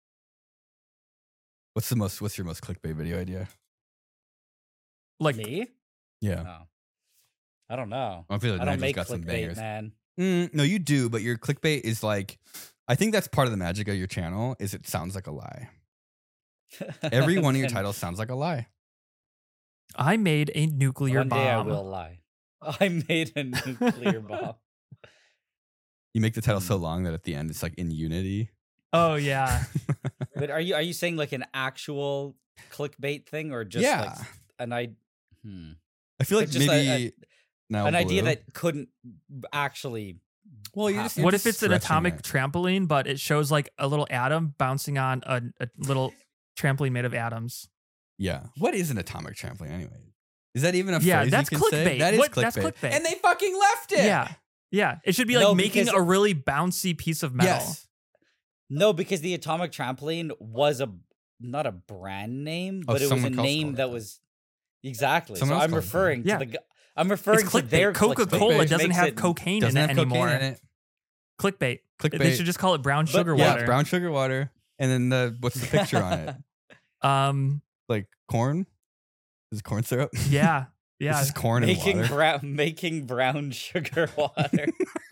What's the most? What's your most clickbait video idea? Like Me? Yeah, Oh. I don't know. I feel like I don't Nigel's make got some clickbait, bangers. man. Mm, no, you do, but your clickbait is like, I think that's part of the magic of your channel. Is it sounds like a lie. Every one of your And titles sounds like a lie. I made a nuclear One bomb. day I will lie. I made a nuclear bomb. You make the title Hmm. so long that at the end it's like in Unity. Oh yeah. But are you are you saying like an actual clickbait thing or just like Yeah. an I hmm. I feel like Like just a- maybe now an idea Blue- that couldn't actually well, you're just, happen. you're What if just it's an stretching atomic it. trampoline, but it shows like a little atom bouncing on a, a little trampoline made of atoms? Yeah. What is an atomic trampoline anyway? Is that even a Yeah, phrase that's you can say? clickbait. That is What- clickbait. that's clickbait. And they fucking left it. Yeah. Yeah. It should be like No, making because- a really bouncy piece of metal. Yes. No, because the atomic trampoline was a not a brand name, Oh, but it was a someone else name called it that that. was exactly. Someone so else I'm called it that. referring to Yeah. the. gu- I'm referring It's to their clickbait. Coca clickbait, Cola which doesn't makes have it- cocaine Doesn't in have it anymore. cocaine in it. Clickbait. Clickbait. They should just call it brown But- sugar yeah, water. it's brown sugar water. And then the what's the picture on it? Um. Like corn? Is it corn syrup? Yeah. Yeah. It's just corn and making water. brown making brown sugar water.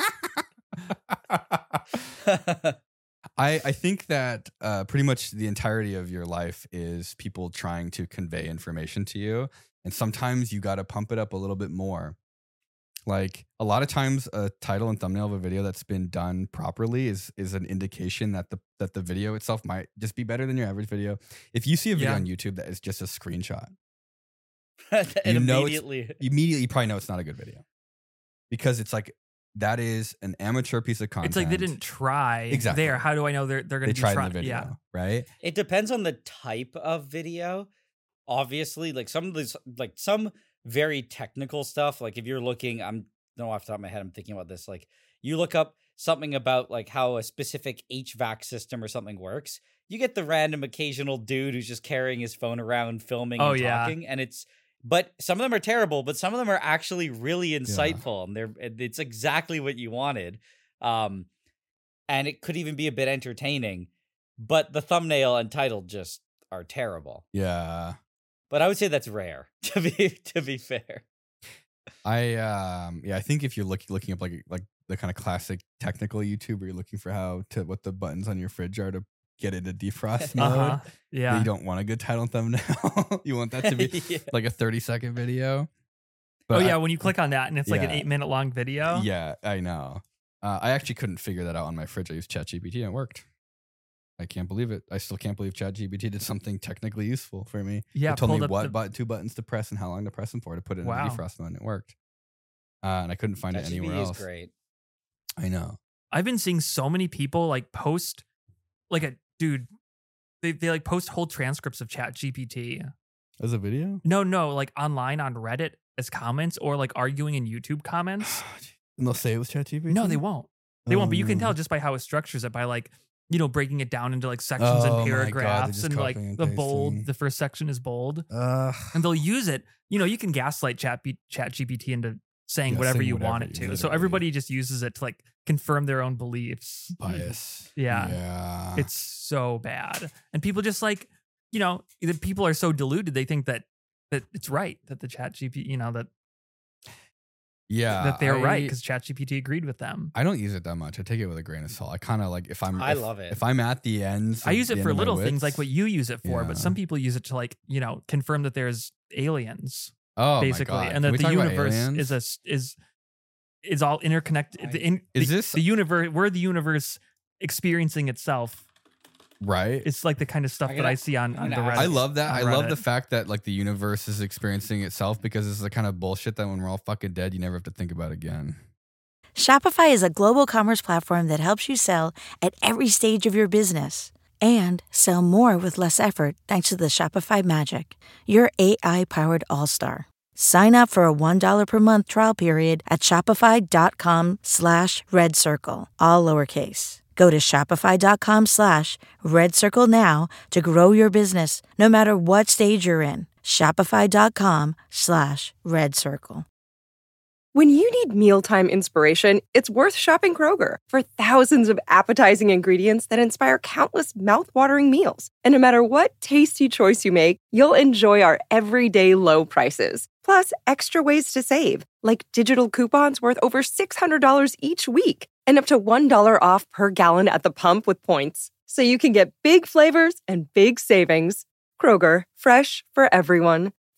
I, I think that uh, pretty much the entirety of your life is people trying to convey information to you. And sometimes you got to pump it up a little bit more. Like a lot of times a title and thumbnail of a video that's been done properly is is an indication that the that the video itself might just be better than your average video. If you see a video Yeah. on YouTube that is just a screenshot, and You know it's- immediately you immediately you probably know it's not a good video. Because it's like that is an amateur piece of content. It's like they didn't try Exactly. there. How do I know they're they're going they to be tried trying? in the video, Yeah. right? it depends on the type of video. Obviously, like some of these, like some very technical stuff. Like if you're looking, I'm no off the top of my head, I'm thinking about this. Like you look up something about like how a specific H V A C system or something works. You get the random occasional dude who's just carrying his phone around, filming Oh, and yeah. talking, and it's. But some of them are terrible, but some of them are actually really insightful, and they're it's exactly what you wanted. Um, and it could even be a bit entertaining. But the thumbnail and title just are terrible. Yeah. But I would say that's rare, to be to be fair. I um yeah, I think if you're looking looking up like like the kind of classic technical YouTube where you're looking for how to what the buttons on your fridge are to get into defrost Uh mode, huh. but Yeah. you don't want a good title and thumbnail. You want that to be Yeah. like a thirty second video. Oh But yeah. I- When you click on that and it's like an Yeah. eight minute long video. yeah, I know. Uh, I actually couldn't figure that out on my fridge. I used ChatGPT and it worked. I can't believe it. I still can't believe ChatGPT did something technically useful for me. Yeah. It told me pulled up what the- but, two buttons to press and how long to press them for to put it in Wow. the defrost mode, and it worked. Uh, and I couldn't find it ChatGPT anywhere is else. great. I know. I've been seeing so many people like post, like a dude. They they like post whole transcripts of Chat G P T. As a video? No, no, like online on Reddit as comments or like arguing in YouTube comments. And they'll say it was ChatGPT? No, they won't. They won't. But you can tell Um, just by how it structures it by like, you know, breaking it down into like sections Oh my God, and they're paragraphs just and like copying and the bold. pasting. The first section is bold, Uh, and they'll use it. You know, you can gaslight Chat B- Chat G P T into saying Yeah, whatever saying you whatever, want it to. So literally. everybody just uses it to like confirm their own beliefs. bias. Yeah. Yeah. It's so bad, and people just like, you know, the people are so deluded they think that that it's right that the Chat G P T, you know, that yeah. that they're right I- because Chat G P T agreed with them. I don't use it that much. I take it with a grain of salt. I kind of like if I'm. I if, love it. If I'm at the ends, I of use the it end for of my little things like wits- what you use it for, Yeah. but some people use it to like, you know, confirm that there's aliens Oh, basically, my God. and Can that we the talk about universe aliens? is a s- is is all interconnected. The, in, Is the, this- the universe? We're the universe experiencing itself. right. It's like the kind of stuff I'm that gonna- I see on, I'm on the gonna Reddit. ask- I love that. on I love the Reddit. fact that like the universe is experiencing itself because it's the kind of bullshit that when we're all fucking dead, you never have to think about again. Shopify is a global commerce platform that helps you sell at every stage of your business and sell more with less effort thanks to the Shopify Magic, your A I-powered all-star. Sign up for a one dollar per month trial period at shopify.com slash red circle, all lowercase. Go to shopify.com slash red circle now to grow your business no matter what stage you're in. Shopify.com slash red circle. When you need mealtime inspiration, it's worth shopping Kroger for thousands of appetizing ingredients that inspire countless mouthwatering meals. And no matter what tasty choice you make, you'll enjoy our everyday low prices. Plus, extra ways to save, like digital coupons worth over six hundred dollars each week and up to one dollar off per gallon at the pump with points. So you can get big flavors and big savings. Kroger, fresh for everyone.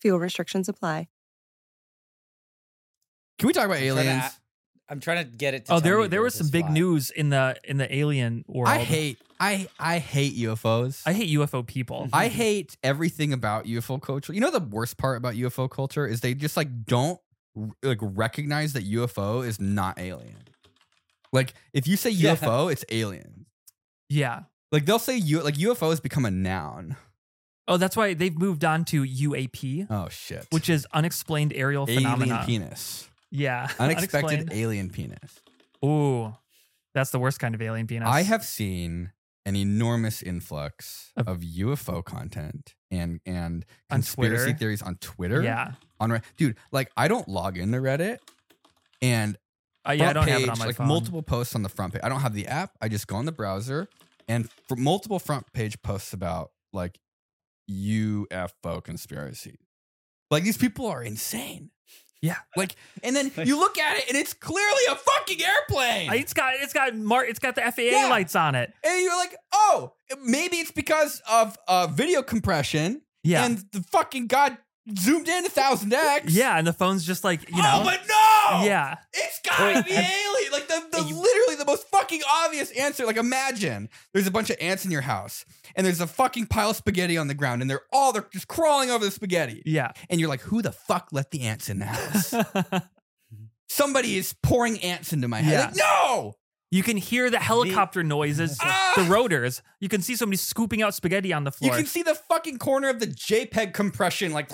Fuel restrictions apply. Can we talk about I'm trying to aliens? a- I'm trying to get it. To Oh, tell there me there the was some Earth is big flat. news in the in the alien world. I hate I I hate U F Os. I hate U F O people. I hate everything about U F O culture. You know the worst part about U F O culture is they just like don't r- like recognize that U F O is not alien. Like if you say Yeah. U F O, it's alien. Yeah. Like they'll say U like U F O has become a noun. Oh, that's why they've moved on to U A P, Oh shit. which is unexplained aerial alien phenomena. penis. Yeah. Unexpected Unexplained. alien penis. Ooh, that's the worst kind of alien penis. I have seen an enormous influx Of- of U F O content and and On conspiracy Twitter? theories on Twitter. Yeah. On Re- dude, like I don't log into Reddit, and Uh, yeah, I front don't page, have it on my like phone. multiple posts on the front page. I don't have the app. I just go on the browser, and for multiple front page posts about like U F O conspiracy. Like these people are insane. Yeah. Like, and then you look at it, and it's clearly a fucking airplane. Uh, It's got it's got Mar- it's got the F A A Yeah. lights on it. And you're like, oh, maybe it's because of uh, video compression. Yeah. And the fucking God zoomed in a thousand X. Yeah, and the phone's just like, you know. Oh, but no. Yeah. It's gotta Wait, be have- alien. Like the, the You- literally the most fucking obvious answer. Like imagine there's a bunch of ants in your house and there's a fucking pile of spaghetti on the ground and they're all they're just crawling over the spaghetti. Yeah. And you're like, who the fuck let the ants in the house? Somebody is pouring ants into my head. Yeah. Like, no. You can hear the helicopter noises, Ah! the rotors. You can see somebody scooping out spaghetti on the You floor. can see the fucking corner of the JPEG compression, like.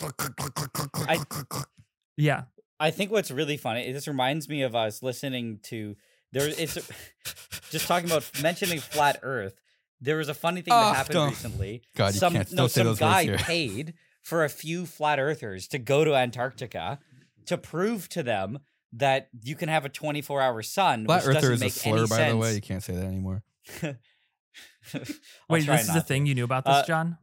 yeah. I think what's really funny. This reminds me of us listening to there. It's just talking about mentioning flat Earth. There was a funny thing Oh, that happened don't- recently. God, you some can't- no, don't say some those words guy here. paid for a few flat earthers to go to Antarctica to prove to them that you can have a twenty-four hour sun. Flat which Earther doesn't is a make slur, any by sense. the way. You can't say that anymore. I'll Wait, try this is not the to. thing you knew about this, Uh, John?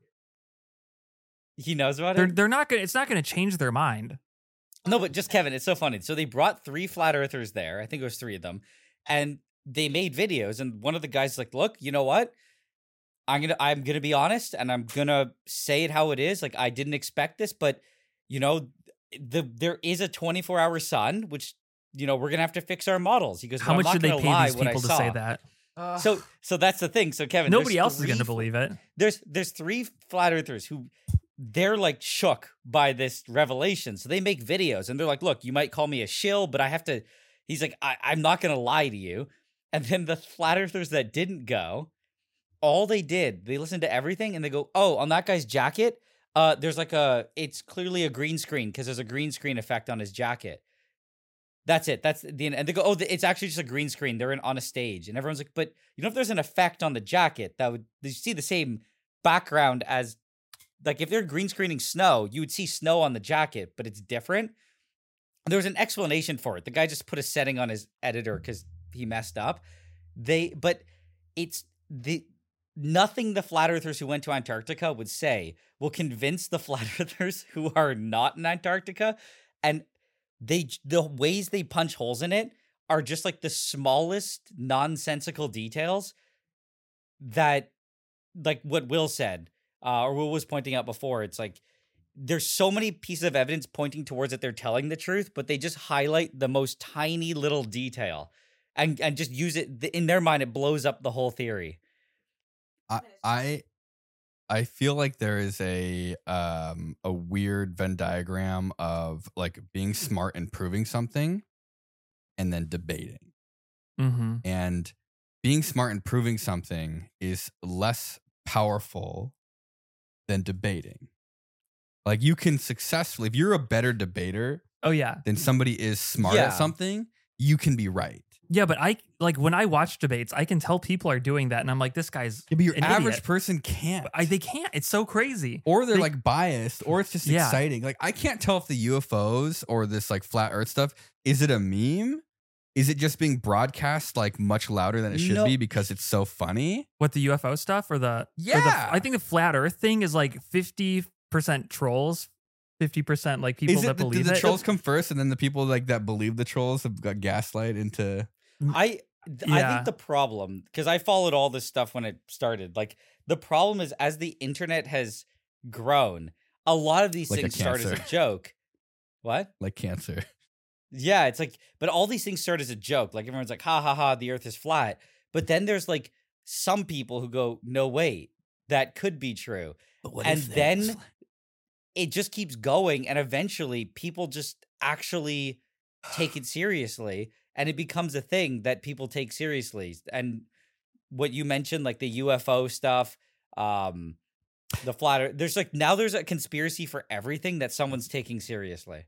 He knows about They're it. they're not gonna it's not gonna change their mind. No, but just Kevin, it's so funny. So they brought three flat earthers there. I think it was three of them. And they made videos. And one of the guys is like, look, you know what? I'm gonna I'm gonna be honest and I'm gonna say it how it is. Like I didn't expect this, but you know, the there is a twenty-four hour sun, which you know, we're gonna have to fix our models. He goes, How "But much I'm did not they gonna pay lie these what I people to saw." say that? So so that's the thing. So Kevin, Nobody there's else is gonna three- believe it. There's there's three flat earthers who they're like shook by this revelation. So they make videos and they're like, look, you might call me a shill, but I have to. He's like, I, I'm not going to lie to you. And then the flat earthers that didn't go, all they did, they listened to everything and they go, oh, on that guy's jacket, uh, there's like a, it's clearly a green screen because there's a green screen effect on his jacket. That's it. That's the and they go, oh, it's actually just a green screen. They're in on a stage, and everyone's like, but you know, if there's an effect on the jacket, that would you see the same background as, like, if they're green screening snow, you would see snow on the jacket, but it's different. There was an explanation for it. The guy just put a setting on his editor because he messed up. They, but it's the nothing the flat earthers who went to Antarctica would say will convince the flat earthers who are not in Antarctica, and they the ways they punch holes in it are just like the smallest nonsensical details that, like what Will said, uh, or Will was pointing out before. It's like there's so many pieces of evidence pointing towards that they're telling the truth, but they just highlight the most tiny little detail and and just use it in their mind. It blows up the whole theory. I, I I feel like there is a um a weird Venn diagram of like being smart and proving something and then debating. Mm-hmm. And being smart and proving something is less powerful than debating. Like you can successfully, if you're a better debater Oh yeah. than somebody is smart Yeah. at something, you can be right. Yeah, but I like when I watch debates, I can tell people are doing that, and I'm like, this guy's Yeah, but your an average idiot. person can't. I, they can't. It's so crazy. Or they're They- like biased, or it's just Yeah. exciting. Like I can't tell if the U F Os or this like flat Earth stuff, is it a meme? Is it just being broadcast like much louder than it should No. be because it's so funny? What, the U F O stuff or the or the- Yeah. I think the flat Earth thing is like fifty percent trolls, fifty percent like people Is that it the, believe did the it. trolls come first, and then the people like that believe the trolls have got gaslight into? I th- I Yeah. think the problem, because I followed all this stuff when it started. Like the problem is as the internet has grown, a lot of these Like a things start as a cancer. joke. What? Like cancer. Yeah, it's like, but all these things start as a joke. Like everyone's like, ha ha ha, the earth is flat. But then there's like some people who go, no, wait, that could be true. And then it just keeps going. And eventually people just actually take it seriously. And it becomes a thing that people take seriously. And what you mentioned, like the U F O stuff, um, the flat earth, there's like, now there's a conspiracy for everything that someone's taking seriously.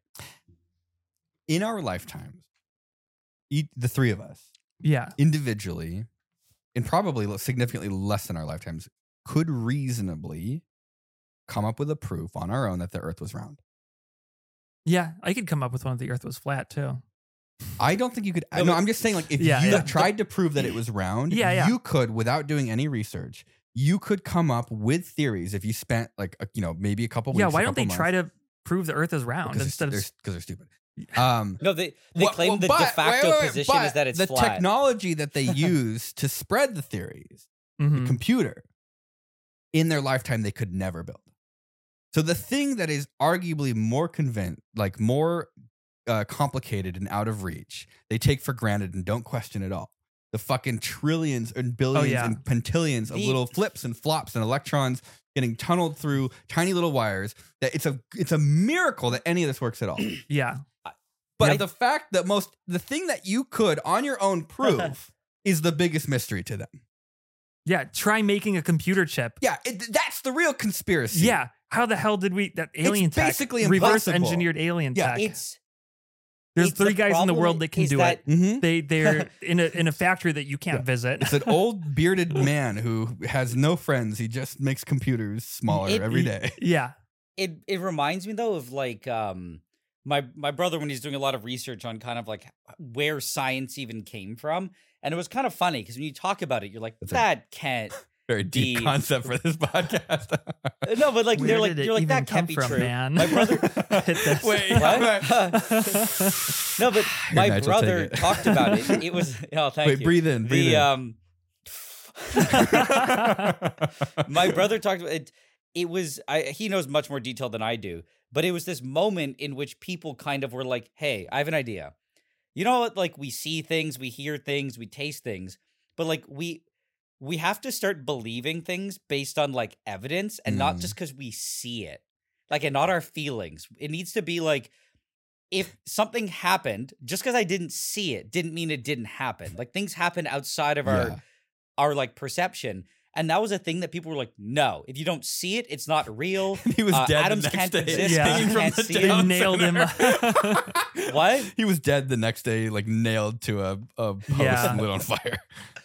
In our lifetimes, each, the three of us, Yeah. individually, and probably le- significantly less than our lifetimes, could reasonably come up with a proof on our own that the Earth was round. Yeah. I could come up with one if the earth was flat too. I don't think you could. No, No, but- I'm just saying, like, if Yeah, you yeah. tried to prove that it was round, Yeah, yeah. you could, without doing any research, you could come up with theories if you spent, like, a, you know, maybe a couple weeks. Yeah. a Why don't they couple try months, to prove the earth is round because instead they're, of because they're stupid. Um, No, they, they Well, claim well, the but- de wait, facto wait, wait, position but is that it's the flat. technology that they use to spread the theories, Mhm. the computer, in their lifetime they could never build. So the thing that is arguably more convinced, like more uh, complicated and out of reach, they take for granted and don't question at all. The fucking trillions and billions yeah. and pentillions of The- little flips and flops and electrons getting tunneled through tiny little wires. That it's a it's a miracle that any of this works at all. yeah. But Yeah. the fact that most, the thing that you could on your own prove is the biggest mystery to them. Yeah. Try making a computer chip. Yeah, it, that's the real conspiracy. Yeah. How the hell did we that alien tech, basically reverse impossible. engineered alien Yeah, tech? It's There's it's the three guys in the problem world that can is do that- it. Mm-hmm. They they're in a in a factory that you can't visit. It's an old bearded man who has no friends. He just makes computers smaller It- every day. Yeah. it it reminds me though of like um my my brother when he's doing a lot of research on kind of like where science even came from, and it was kind of funny because when you talk about it, you're like, That's a- that can't. Very deep The- concept for this podcast. No, but like Where they're like did it you're like even that can't come be from, true. man? My brother. Hit this. Wait, What? what? No, but Here, my Nigel, brother take it. talked about it. It was oh, thank Wait, you. breathe in. Breathe the in. um. My brother talked about it. It was I, he knows much more detail than I do, but it was this moment in which people kind of were like, "Hey, I have an idea." You know what? Like we see things, we hear things, we taste things, but like we we have to start believing things based on like evidence and not Mm. just because we see it, like and not our feelings. It needs to be like if something happened, just because I didn't see it didn't mean it didn't happen. Like things happen outside of our Yeah. our like perception. And that was a thing that people were like, no, if you don't see it, it's not real. He was Uh, dead. atoms the next can't day, exist. Yeah. hanging You from can't the see They it. Down nailed him. Center. What? He was dead the next day, like nailed to a, a post Yeah. and lit on fire.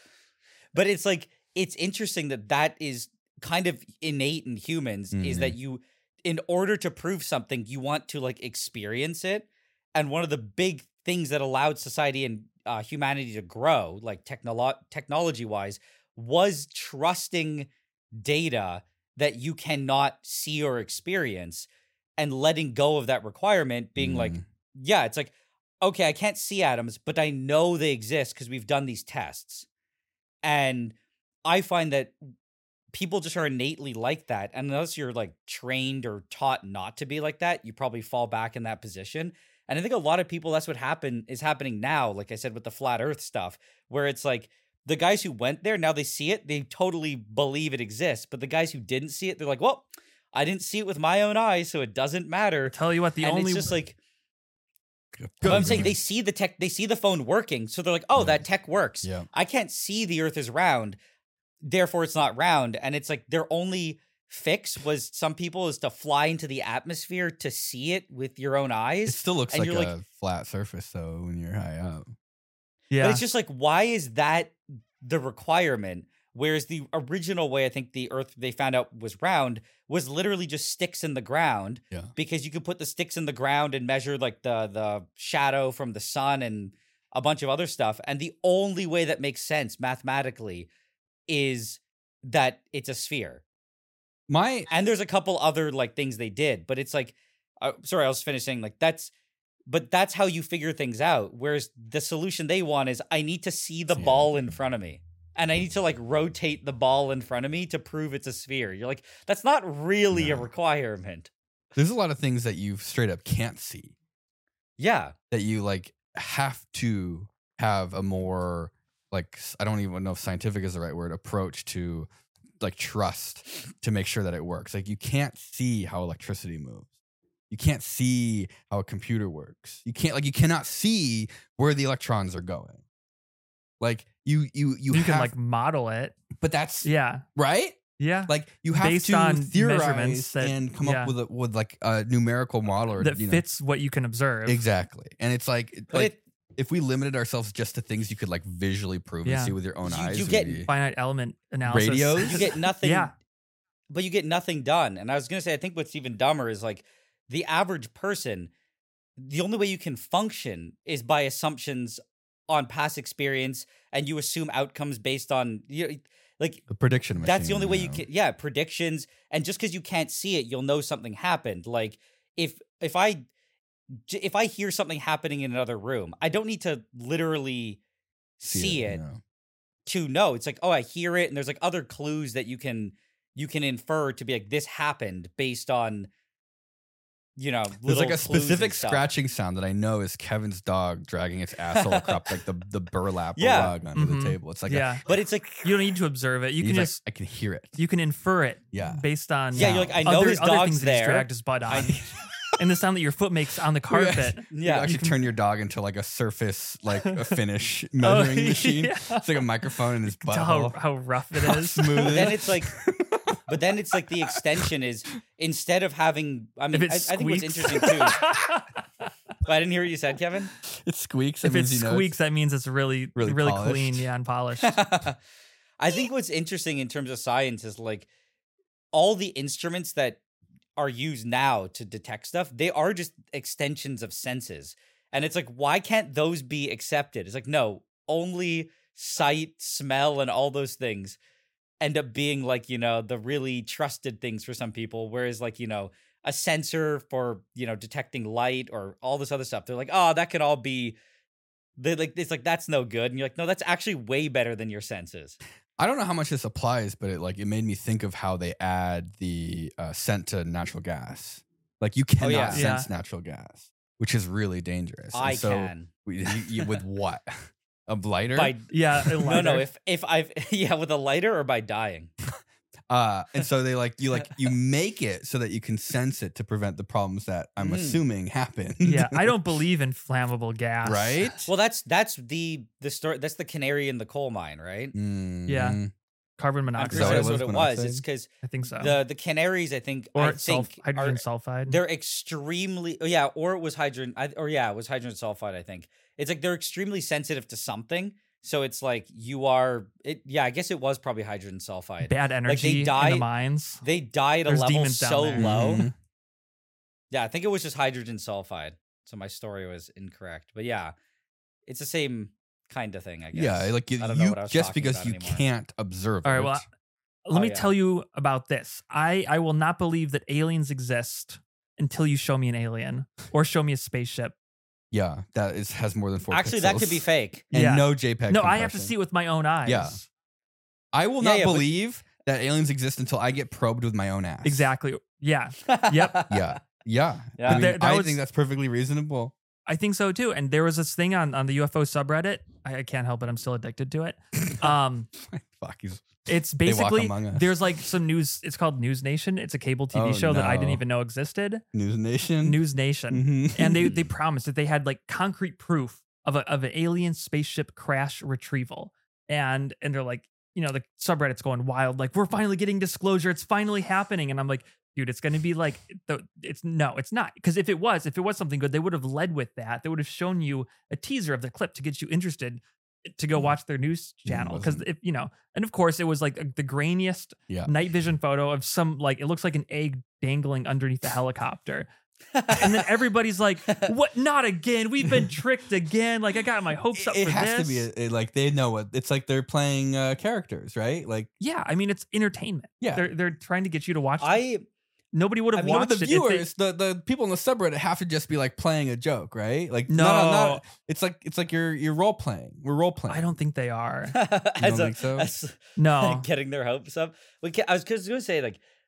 But it's like, it's interesting that that is kind of innate in humans is Mhm. that you, in order to prove something, you want to like experience it. And one of the big things that allowed society and uh, humanity to grow, like technolo- technology wise, was trusting data that you cannot see or experience and letting go of that requirement, being like, Mm. yeah, it's like, okay, I can't see atoms, but I know they exist because we've done these tests. And I find that people just are innately like that. And unless you're like trained or taught not to be like that, you probably fall back in that position. And I think a lot of people, that's what happen is happening now, like I said, with the flat earth stuff, where it's like the guys who went there, now they see it, they totally believe it exists. But the guys who didn't see it, they're like, well, I didn't see it with my own eyes, so it doesn't matter. Tell you what, the and only it's just like, Good but I'm saying man. they see the tech, they see the phone working, so they're like, "Oh, Yeah. that tech works." Yeah. I can't see the Earth is round, therefore it's not round. And it's like their only fix was some people is to fly into the atmosphere to see it with your own It eyes. still looks and like a you're like- flat surface, though, when you're high up. yeah. But it's just like, why is that the requirement? Whereas the original way I think the Earth they found out was round was literally just sticks in the ground. Yeah. Because you could put the sticks in the ground and measure like the the shadow from the sun and a bunch of other stuff. And the only way that makes sense mathematically is that it's a sphere. My And there's a couple other like things they did, but it's like, uh, sorry, I was finishing. Like that's, but that's how you figure things out. Whereas the solution they want is I need to see the Yeah. ball in front of me. And I need to like rotate the ball in front of me to prove it's a sphere. You're like, that's not really a No. requirement. There's a lot of things that you straight up can't see Yeah. that you like have to have a more like s- I don't even know if scientific is the right word approach to like trust to make sure that it works. Like you can't see how electricity moves. You can't see how a computer works. You can't like you cannot see where the electrons are going. Like you you you, You, have, can like model it. but that's Yeah. right. Yeah. Like you have Based to on theorize measurements that- and come yeah. up with a, with like a numerical model or that you know, fits what you can observe. exactly. And it's like But like it, if we limited ourselves just to things you could like visually prove Yeah. and see with your own You- eyes, you it get- would be- Finite element analysis. Radios? you get nothing. Yeah. But you get nothing done. And I was going to say, I think what's even dumber is like the average person, the only way you can function is by assumptions on past experience, and you assume outcomes based on, you know, like, a prediction machine. that's the only way you know. can, yeah, predictions. And just because you can't see it, you'll know something happened. Like, if, if I, j- if I hear something happening in another room, I don't need to literally see, it, you know. to know. It's like, oh, I hear it, and there's like other clues that you can you can infer to be like, this happened based on, you know, There's little like a clues and specific stuff. scratching sound that I know is Kevin's dog dragging its asshole across like the, the burlap Yeah. rug under Mhm. the table. It's like yeah. But it's like, You don't need to observe it. You he's can like, just I can hear it. you can infer it. Yeah. Based on yeah, you're like, I know other, his other dog's things that he's there. dragged his butt on. I- and the sound that your foot makes on the carpet. You yeah, actually turn your dog into like a surface, like a finish measuring Oh, machine. yeah. It's like a microphone in his Tell how, butthole. how rough it How is. smooth it then is. it's like, but then it's like the extension is instead of having, I mean, If I, it I think what's squeaks. interesting too. I didn't hear what you said, Kevin. It squeaks. That if it means he knows. squeaks, that means it's really, Really really, polished. clean, yeah, and polished. I think what's interesting in terms of science is like all the instruments that are used now to detect stuff, they are just extensions of senses. And it's like, why can't those be accepted? It's like, no, only sight, smell, and all those things end up being like, you know, the really trusted things for some people. Whereas like, you know, a sensor for, you know, detecting light or all this other stuff, they're like, oh, that could all be, they like, it's like, that's no good. And you're like, no, that's actually way better than your senses. I don't know how much this applies, but it like it made me think of how they add the uh, scent to natural gas. Like you cannot yeah. sense Yeah. natural gas, which is really dangerous. And I so can. we- you- you- with what? A lighter? By Yeah. a no, no. lighter. If if I've yeah, with a lighter or by dying. Uh, and so they like you like you make it so that you can sense it to prevent the problems that I'm Mm. assuming happen. yeah, I don't believe in flammable gas. right? Well, that's that's the the story. That's the canary in the coal mine, right? Yeah. Mhm. Carbon I'm monoxide. pretty sure what it that's was, what it was. monoxide? It's because I think so. the the canaries, I think, or I sulf- think hydrogen are, sulfide. they're extremely oh, yeah, or it was hydrogen, I, or yeah, it was hydrogen sulfide. I think it's like they're extremely sensitive to something. So it's like you are it. Yeah, I guess it was probably hydrogen sulfide. Bad energy in die- the mines. They die at a There's level demons down so there. low. Mhm. Yeah, I think it was just hydrogen sulfide. So my story was incorrect. But yeah, it's the same kind of thing, I guess. Yeah, like you, I don't know you what I was just talking because about you anymore. can't observe All right. it. Well, let Oh, me yeah. tell you about this. I I will not believe that aliens exist until you show me an alien or show me a spaceship. yeah, that is has more than four. Actually, that could be pixels. fake. And Yeah. no JPEG. No, I have to compression. see it with my own eyes. Yeah. I will Yeah, not yeah, but- believe that aliens exist until I get probed with my own ass. Exactly. Yeah. Yep. Yeah. Yeah. Yeah. I, mean, There- that I was- think that's perfectly reasonable. I think so too. And there was this thing on, on the U F O subreddit. I, I can't help it. I'm still addicted to it. Um, Fuck. He's, it's They walk basically among us. there's like some news. It's called News Nation. It's a cable T V Oh, show that I didn't no. even know existed. News Nation. News Nation. Mhm. And they they promised that they had like concrete proof of a of an alien spaceship crash retrieval. And and they're like, you know, the subreddit's going wild. Like, we're finally getting disclosure. It's finally happening. And I'm like, dude, it's going to be like, the, it's no, it's not. Because if it was, if it was something good, they would have led with that. They would have shown you a teaser of the clip to get you interested to go watch their news Yeah, it channel. Because wasn't. if you know, and of course, it was like the grainiest Yeah. night vision photo of some like it looks like an egg dangling underneath a helicopter. And then everybody's like, "What? Not again! We've been tricked again!" Like I got my hopes up It, for it has this. to be a, a- like they know what it's like. They're playing uh, characters, right? Like, Yeah, I mean it's entertainment. yeah. They're they're trying to get you to watch. I Nobody would have I mean, watched But the it. if they- viewers, the, the people in the subreddit have to just be like playing a joke, right? Like, No. not, not, it's like it's like you're you're role playing. We're role playing. I don't think they are. as don't a, think so? as No. getting their hopes up. We ca- I was going to say like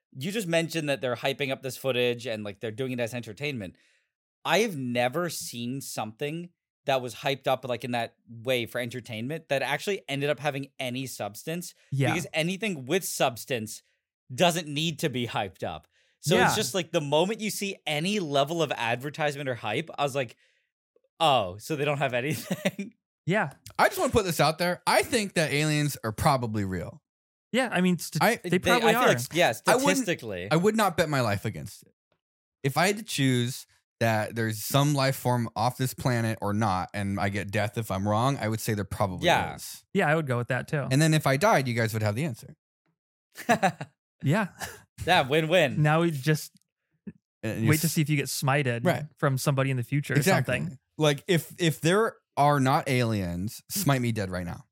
you just mentioned that they're hyping up this footage and like they're doing it as entertainment. I have never seen something that was hyped up like in that way for entertainment that actually ended up having any substance. Yeah. Because anything with substance doesn't need to be hyped up. So Yeah. it's just like the moment you see any level of advertisement or hype, I was like, oh, so they don't have anything. Yeah. I just want to put this out there. I think that aliens are probably real. Yeah. I mean, st- I- they probably I feel are. like, yeah, I wouldn't- statistically. I would not bet my life against it. If I had to choose that there's some life form off this planet or not, and I get death if I'm wrong, I would say there probably Yeah. is. Yeah, I would go with that too. And then if I died, you guys would have the answer. yeah. yeah, win-win. Now we just And you wait to s- see if you get smited Right. from somebody in the future or exactly. something. Like if if there are not aliens, smite me dead right now.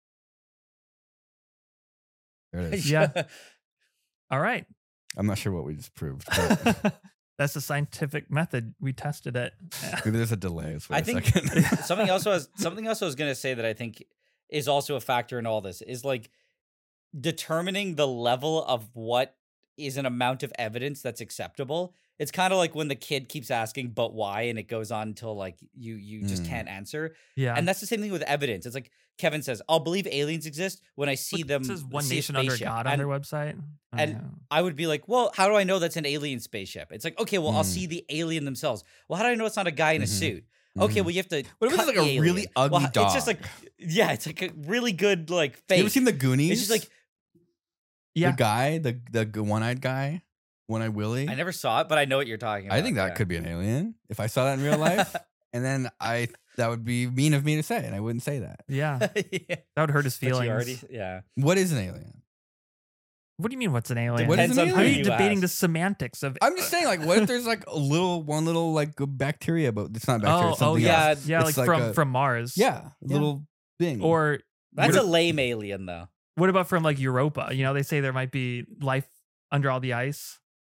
There it is. Yeah. All right. I'm not sure what we just proved. But That's the scientific method. We tested it. maybe there's a delay. Wait I a think second. something else was something else I was gonna say that I think is also a factor in all this is like determining the level of what is an amount of evidence that's acceptable. It's kind of like when the kid keeps asking, but why? And it goes on until like you you just Mm. can't answer. Yeah. And that's the same thing with evidence. It's like Kevin says, I'll believe aliens exist when I see Look, them. It says One see a Nation Under spaceship." God on And their website. I and- know. I would be like, well, how do I know that's an alien spaceship? It's like, okay, well, I'll Mm. see the alien themselves. Well, how do I know it's not a guy in a Mhm. suit? Okay, Mhm. well, you have to. What if it's cut like the a really alien. ugly well, It's just dog? like, yeah, it's like a really good like You face. ever seen the Goonies? It's just like yeah. the guy, the the one-eyed guy, one-eyed Willie. I never saw it, but I know what you're talking about. I think that yeah. could be an alien if I saw that in real life. And then I that would be mean of me to say, and I wouldn't say that. Yeah. yeah. That would hurt his But you feelings. already, yeah. What is an alien? What do you mean, what's an alien? What is Depends an on How who are alien? you you debating ask. the semantics of I'm just saying, like, what if there's like a little one little like a bacteria, but it's not bacteria. Oh, it's oh something yeah. else. Yeah, It's like, like from, a- from Mars. Yeah, a Yeah. little thing. Or That's what, a lame alien, though. what about from like Europa? You know, they say there might be life under all the ice.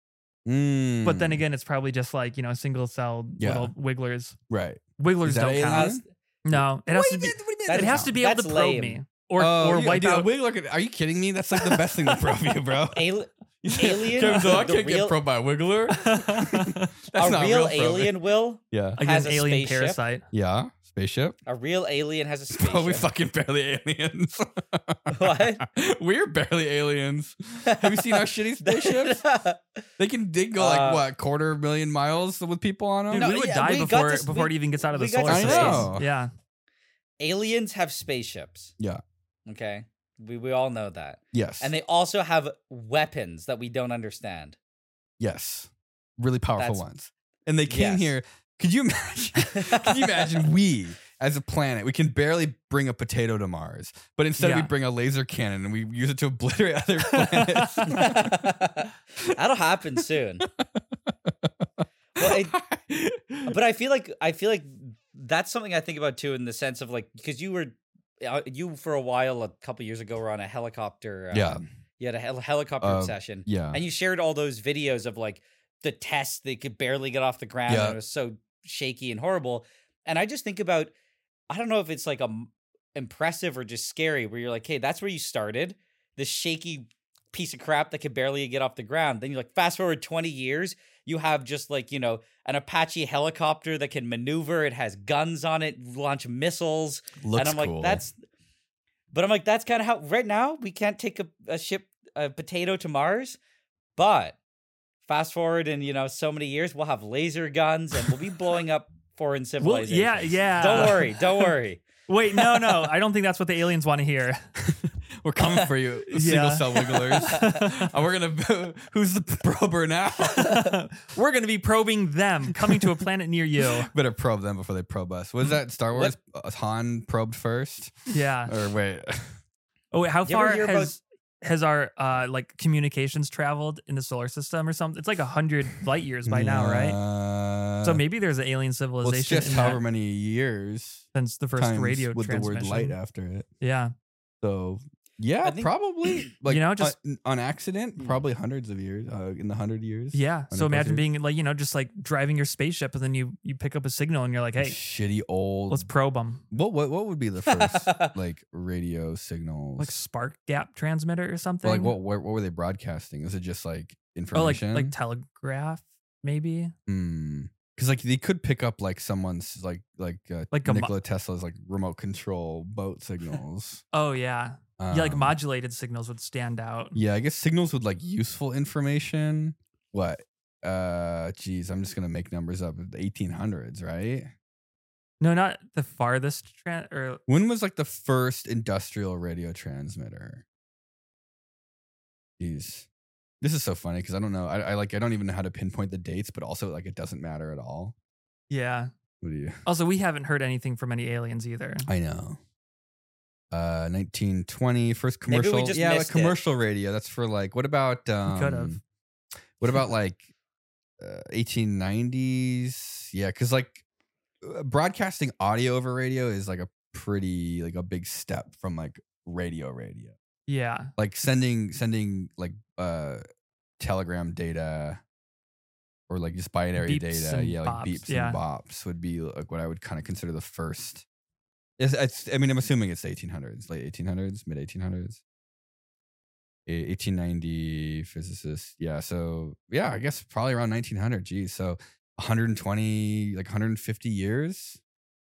Mm, But then again, it's probably just like, you know, single celled Yeah. little wigglers. right? Wigglers Is that don't alien? count. That's- No, it has What to do be you mean- what do you mean that it doesn't has to count? be able to That's probe lame. me. Or Oh, or yeah, wipe dude, a out wiggler. Are you kidding me? That's like the best thing to probe you, bro. Al- You say, Alien? Kevin, so I The can't real- get probed by a wiggler. That's a not real probing. alien will. Yeah, like has an a alien spaceship. parasite. yeah. Spaceship. A real alien has a It's spaceship. probably fucking barely aliens. What? We're barely aliens. Have you seen our shitty spaceships? They can dig go like Uh, what quarter million miles with people on them. Dude, No, we would yeah, die we got before this- before we- it even gets out of the we got solar this- system. I know. Yeah. Aliens have spaceships. Yeah. Okay. We we all know that. Yes. And they also have weapons that we don't understand. yes. Really powerful That's- ones. And they came Yes. here. Could you imagine? Can you imagine we as a planet, we can barely bring a potato to Mars, but instead we Yeah. bring a laser cannon and we use it to obliterate other planets. That'll happen soon. Well, it- but I feel like I feel like that's something I think about too, in the sense of like, because you were uh, you for a while a couple years ago were on a helicopter. Um, Yeah. you had a hel- helicopter Uh, obsession, yeah. and you shared all those videos of like the tests they could barely get off the ground. Yeah. And it was so shaky and horrible. And I just think about, I don't know if it's like a m- impressive or just scary, where you're like, hey, that's where you started, this shaky piece of crap that could barely get off the ground. Then you're like, fast forward twenty years, you have just like, you know, an Apache helicopter that can maneuver. It has guns on it, launch missiles. Looks and I'm like, cool. that's, but I'm like, that's kind of how, right now, we can't take a, a ship, a potato to Mars, but fast forward in, you know, so many years, we'll have laser guns and we'll be blowing up foreign Well, civilizations. yeah, yeah. Don't worry, don't worry. Wait, no, no. I don't think that's what the aliens want to hear. We're coming for you, Yeah. single cell wigglers. And we're gonna. Who's the prober now? We're going to be probing them, coming to a planet near you. Better probe them before they probe us. Was that Star Wars? Uh, Han probed first, Yeah. or wait? Oh, wait, how You ever far hear about- has has our uh like communications traveled in the solar system or something? It's like a hundred light years by now, right? Uh, So maybe there's an alien well, it's civilization just in however that many years since the first times radio with the word transmission. light after it. Yeah. So yeah, I think- probably like You know, just- on, on accident, Hmm. probably hundreds of years, uh, in the hundred years. Yeah. So Hundred imagine plus being like, you know, just like driving your spaceship and then you you pick up a signal and you're like, years. hey, Shitty old. let's probe them. what what what would be the first like radio signals? Like spark gap transmitter or something. Or, like what, what what were they broadcasting? Is it just like information. Oh, like like telegraph, maybe. Because like they could pick up like someone's like like uh, Like a mo- Nikola Tesla's like remote control boat signals. Oh yeah, yeah. Like Um, modulated signals would stand out. Yeah, I guess signals with like useful information. What? Uh, geez, I'm just gonna make numbers up. The eighteen hundreds, right? No, not the farthest tran or When was like the first industrial radio transmitter? Jeez, this is so funny because I don't know. I, I like I don't even know how to pinpoint the dates, but also like it doesn't matter at all. yeah. What do you? Also, we haven't heard anything from any aliens either. I know. Uh, nineteen twenty, first Maybe we commercial. just Yeah, like missed it. commercial radio. That's for like. What about? Um, could've. What about like uh, eighteen nineties? Yeah, because like uh, broadcasting audio over radio is like a pretty like a big step from like radio radio. Yeah. Like sending sending like uh telegram data or like just binary Beeps data. and Yeah, like bops, beeps yeah. and bops would be like what I would kind of consider the first. It's, it's, I mean, I'm assuming it's the eighteen hundreds, late eighteen hundreds, mid eighteen hundreds. eighteen ninety physicist. Yeah. So, yeah, I guess probably around nineteen hundred. Geez. So one hundred twenty, like one hundred fifty years.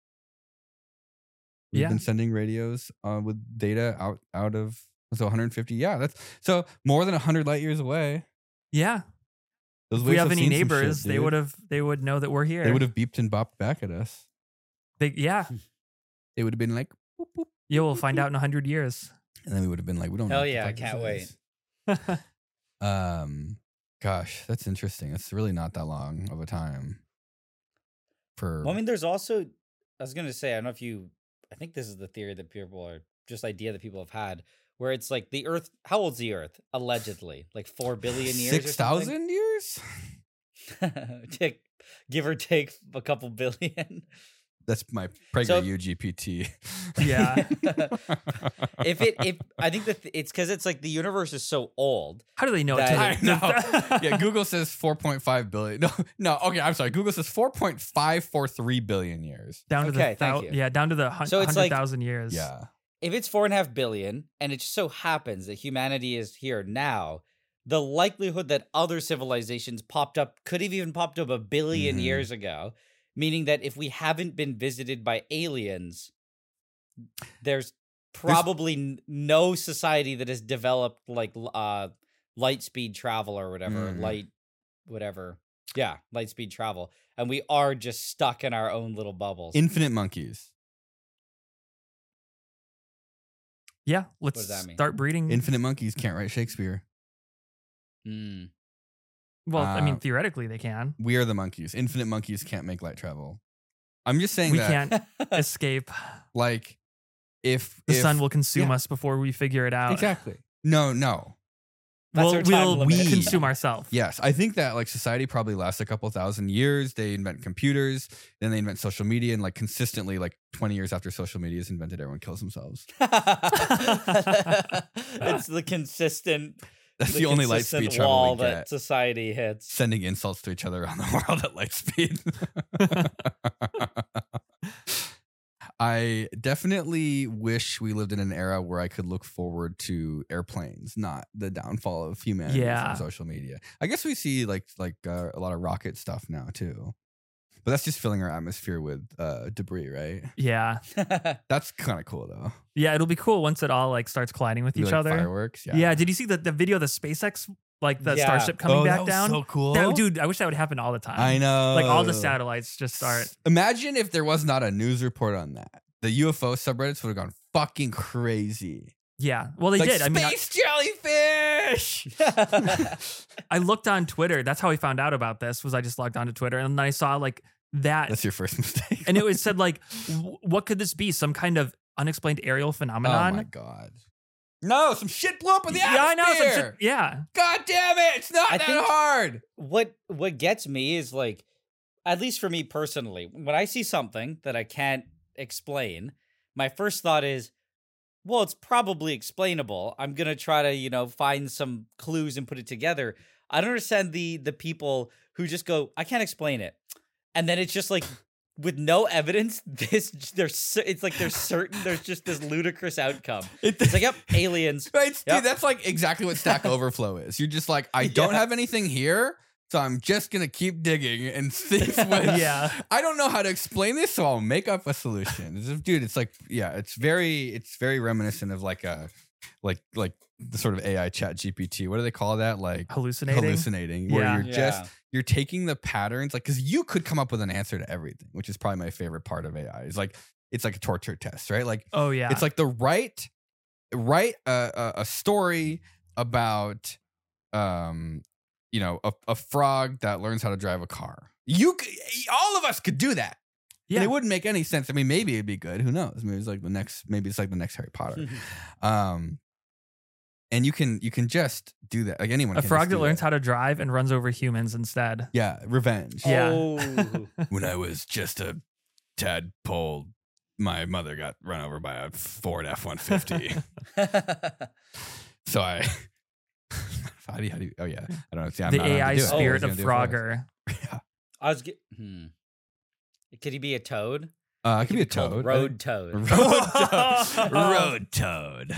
We've Yeah. been sending radios uh, with data out, out of, so one hundred fifty. Yeah. That's so more than one hundred light years away. Yeah. Those If we waves have any seen some shit, neighbors, they dude. would have they would know that we're here. They would have beeped and bopped back at us. They, yeah. They would have been like, boop, boop, Yeah, we'll find out in a hundred years. and then we would have been like, we don't know. Hell what the yeah, I fuck this can't wait. is. Um, gosh, that's interesting. That's really not that long of a time. For Well, I mean, there's also, I was going to say, I don't know if you, I think this is the theory that people are, just idea that people have had, where it's like the Earth, how old's the Earth? Allegedly, like four billion years? six thousand years. take, give or take a couple billion. That's my Prager So- U G P T. Yeah. if it, if I think that it's because it's like the universe is so old. How do they know That- it? I know. Yeah, Google says four point five billion. No, no. Okay, I'm sorry. Google says four point five four three billion years. down to Okay, the thank thou- you. yeah, down to the hun- So it's like- hundred thousand years. Yeah. If it's four and a half billion, and it just so happens that humanity is here now, the likelihood that other civilizations popped up could have even popped up a billion Mhm. years ago, meaning that if we haven't been visited by aliens, there's probably n- no society that has developed like l- uh, light speed travel or whatever, Mm. light, whatever. Yeah, light speed travel. And we are just stuck in our own little bubbles. Infinite monkeys. Yeah. Let's does that mean? start breeding. Infinite monkeys can't write Shakespeare. Mm. well, I mean, uh, theoretically they can. We are the monkeys. Infinite monkeys can't make light travel. I'm just saying We that, can't escape. like, if The if, sun will consume yeah. us before we figure it out. exactly. No, no. That's We'll, our time we'll limit. We- consume ourselves. Yes, I think that like society probably lasts a couple thousand years. They invent computers, then they invent social media, and like consistently, like twenty years after social media is invented, everyone kills themselves. It's the consistent. That's the, only light consistent speed travel wall we that get. society hits. Sending insults to each other around the world at light speed. I definitely wish we lived in an era where I could look forward to airplanes, not the downfall of humanity Yeah. from social media. I guess we see like like uh, a lot of rocket stuff now too, but that's just filling our atmosphere with uh, debris, right? Yeah. That's kind of cool though. Yeah. It'll be cool once it all like starts colliding with Be each like other. fireworks. Yeah. Yeah. Did you see the, the video of the SpaceX, like the Yeah. Starship coming Oh, back that was down? so cool. That- dude, I wish that would happen all the time. I know. Like all the satellites just start. Imagine if there was not a news report on that. The U F O subreddits would have gone fucking crazy. Yeah. Well, they Like, did. I mean, I, space jellyfish. I looked on Twitter. That's how I found out about this. Was I just logged onto Twitter and then I saw like that, That's your first mistake. and it was said like, w- what could this be? Some kind of unexplained aerial oh phenomenon? my god. No, some shit blew up in the yeah, I know. atmosphere. Some shit, yeah. God damn it! It's not I that think- hard. what what gets me is like, at least for me personally, when I see something that I can't explain, my first thought is, well, it's probably explainable. I'm gonna try to, you know, find some clues and put it together. I don't understand the the people who just go, I can't explain it. And then it's just like with no evidence, this there's cer- it's like there's certain there's just this ludicrous outcome. It- It's like, yep, aliens. Right, Yep. dude, that's like exactly what Stack Overflow is. You're just like, I don't Yeah. have anything here, so I'm just gonna keep digging and see what. Yeah. I don't know how to explain this, so I'll make up a solution. It's just- dude, it's like, yeah, it's very, it's very reminiscent of like a, like, like the sort of A I chat G P T. What do they call that? Like Hallucinating. hallucinating, where Yeah. you're Yeah. just you're taking the patterns, like, because you could come up with an answer to everything, which is probably my favorite part of A I. Is like it's like a torture test, right? Like Oh yeah. it's like the right, write a, a, a story about, um, you know, a, a frog that learns how to drive a car. You, c- all of us could do that. yeah. And it wouldn't make any sense. I mean, maybe it'd be good. Who knows? Maybe it's like the next. Maybe it's like the next Harry Potter. Um, and you can you can just do that. Like anyone. a can frog just that do learns how to drive and runs over humans instead. Yeah, revenge. Yeah. Oh. When I was just a tadpole, my mother got run over by a Ford F one fifty. So I. How do you, how do you, oh yeah, I don't know. See, I'm The not allowed A I to do it. spirit I of was gonna do it Frogger. first. Yeah. I was get, hmm. Could he be a toad? Uh, it could be a called toad. Road toad. Road toad. Road toad.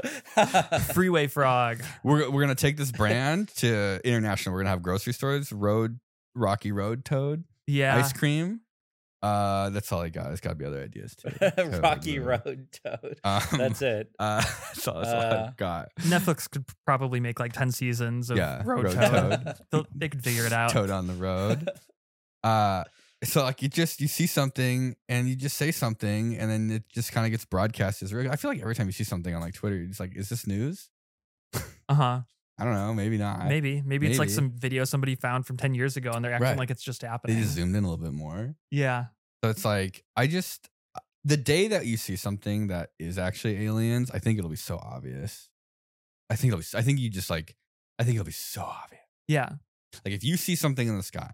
Freeway frog. We're we're gonna take this brand to international. We're gonna have grocery stores. Road Rocky Road Toad Yeah. ice cream. Uh, that's all I got. There's got to be other ideas too. Rocky Toad. Road toad. Um, That's it. Uh, that's all, that's all Uh, I've got. Netflix could probably make like ten seasons of Yeah, Road, Road Toad. Toad. They'll- They could figure it out. Toad on the road. Uh, so like you just you see something and you just say something and then it just kind of gets broadcast. As I feel like every time you see something on like Twitter, you're just like, is this news? Uh huh. I don't know. Maybe not. Maybe. Maybe it's like maybe. some video somebody found from ten years ago and they're acting Right. like it's just They happening. just zoomed in a little bit more. Yeah. So it's like, I just, the day that you see something that is actually aliens, I think it'll be so obvious. I think it'll be, I think you just like, I think it'll be so obvious. Yeah. Like if you see something in the sky,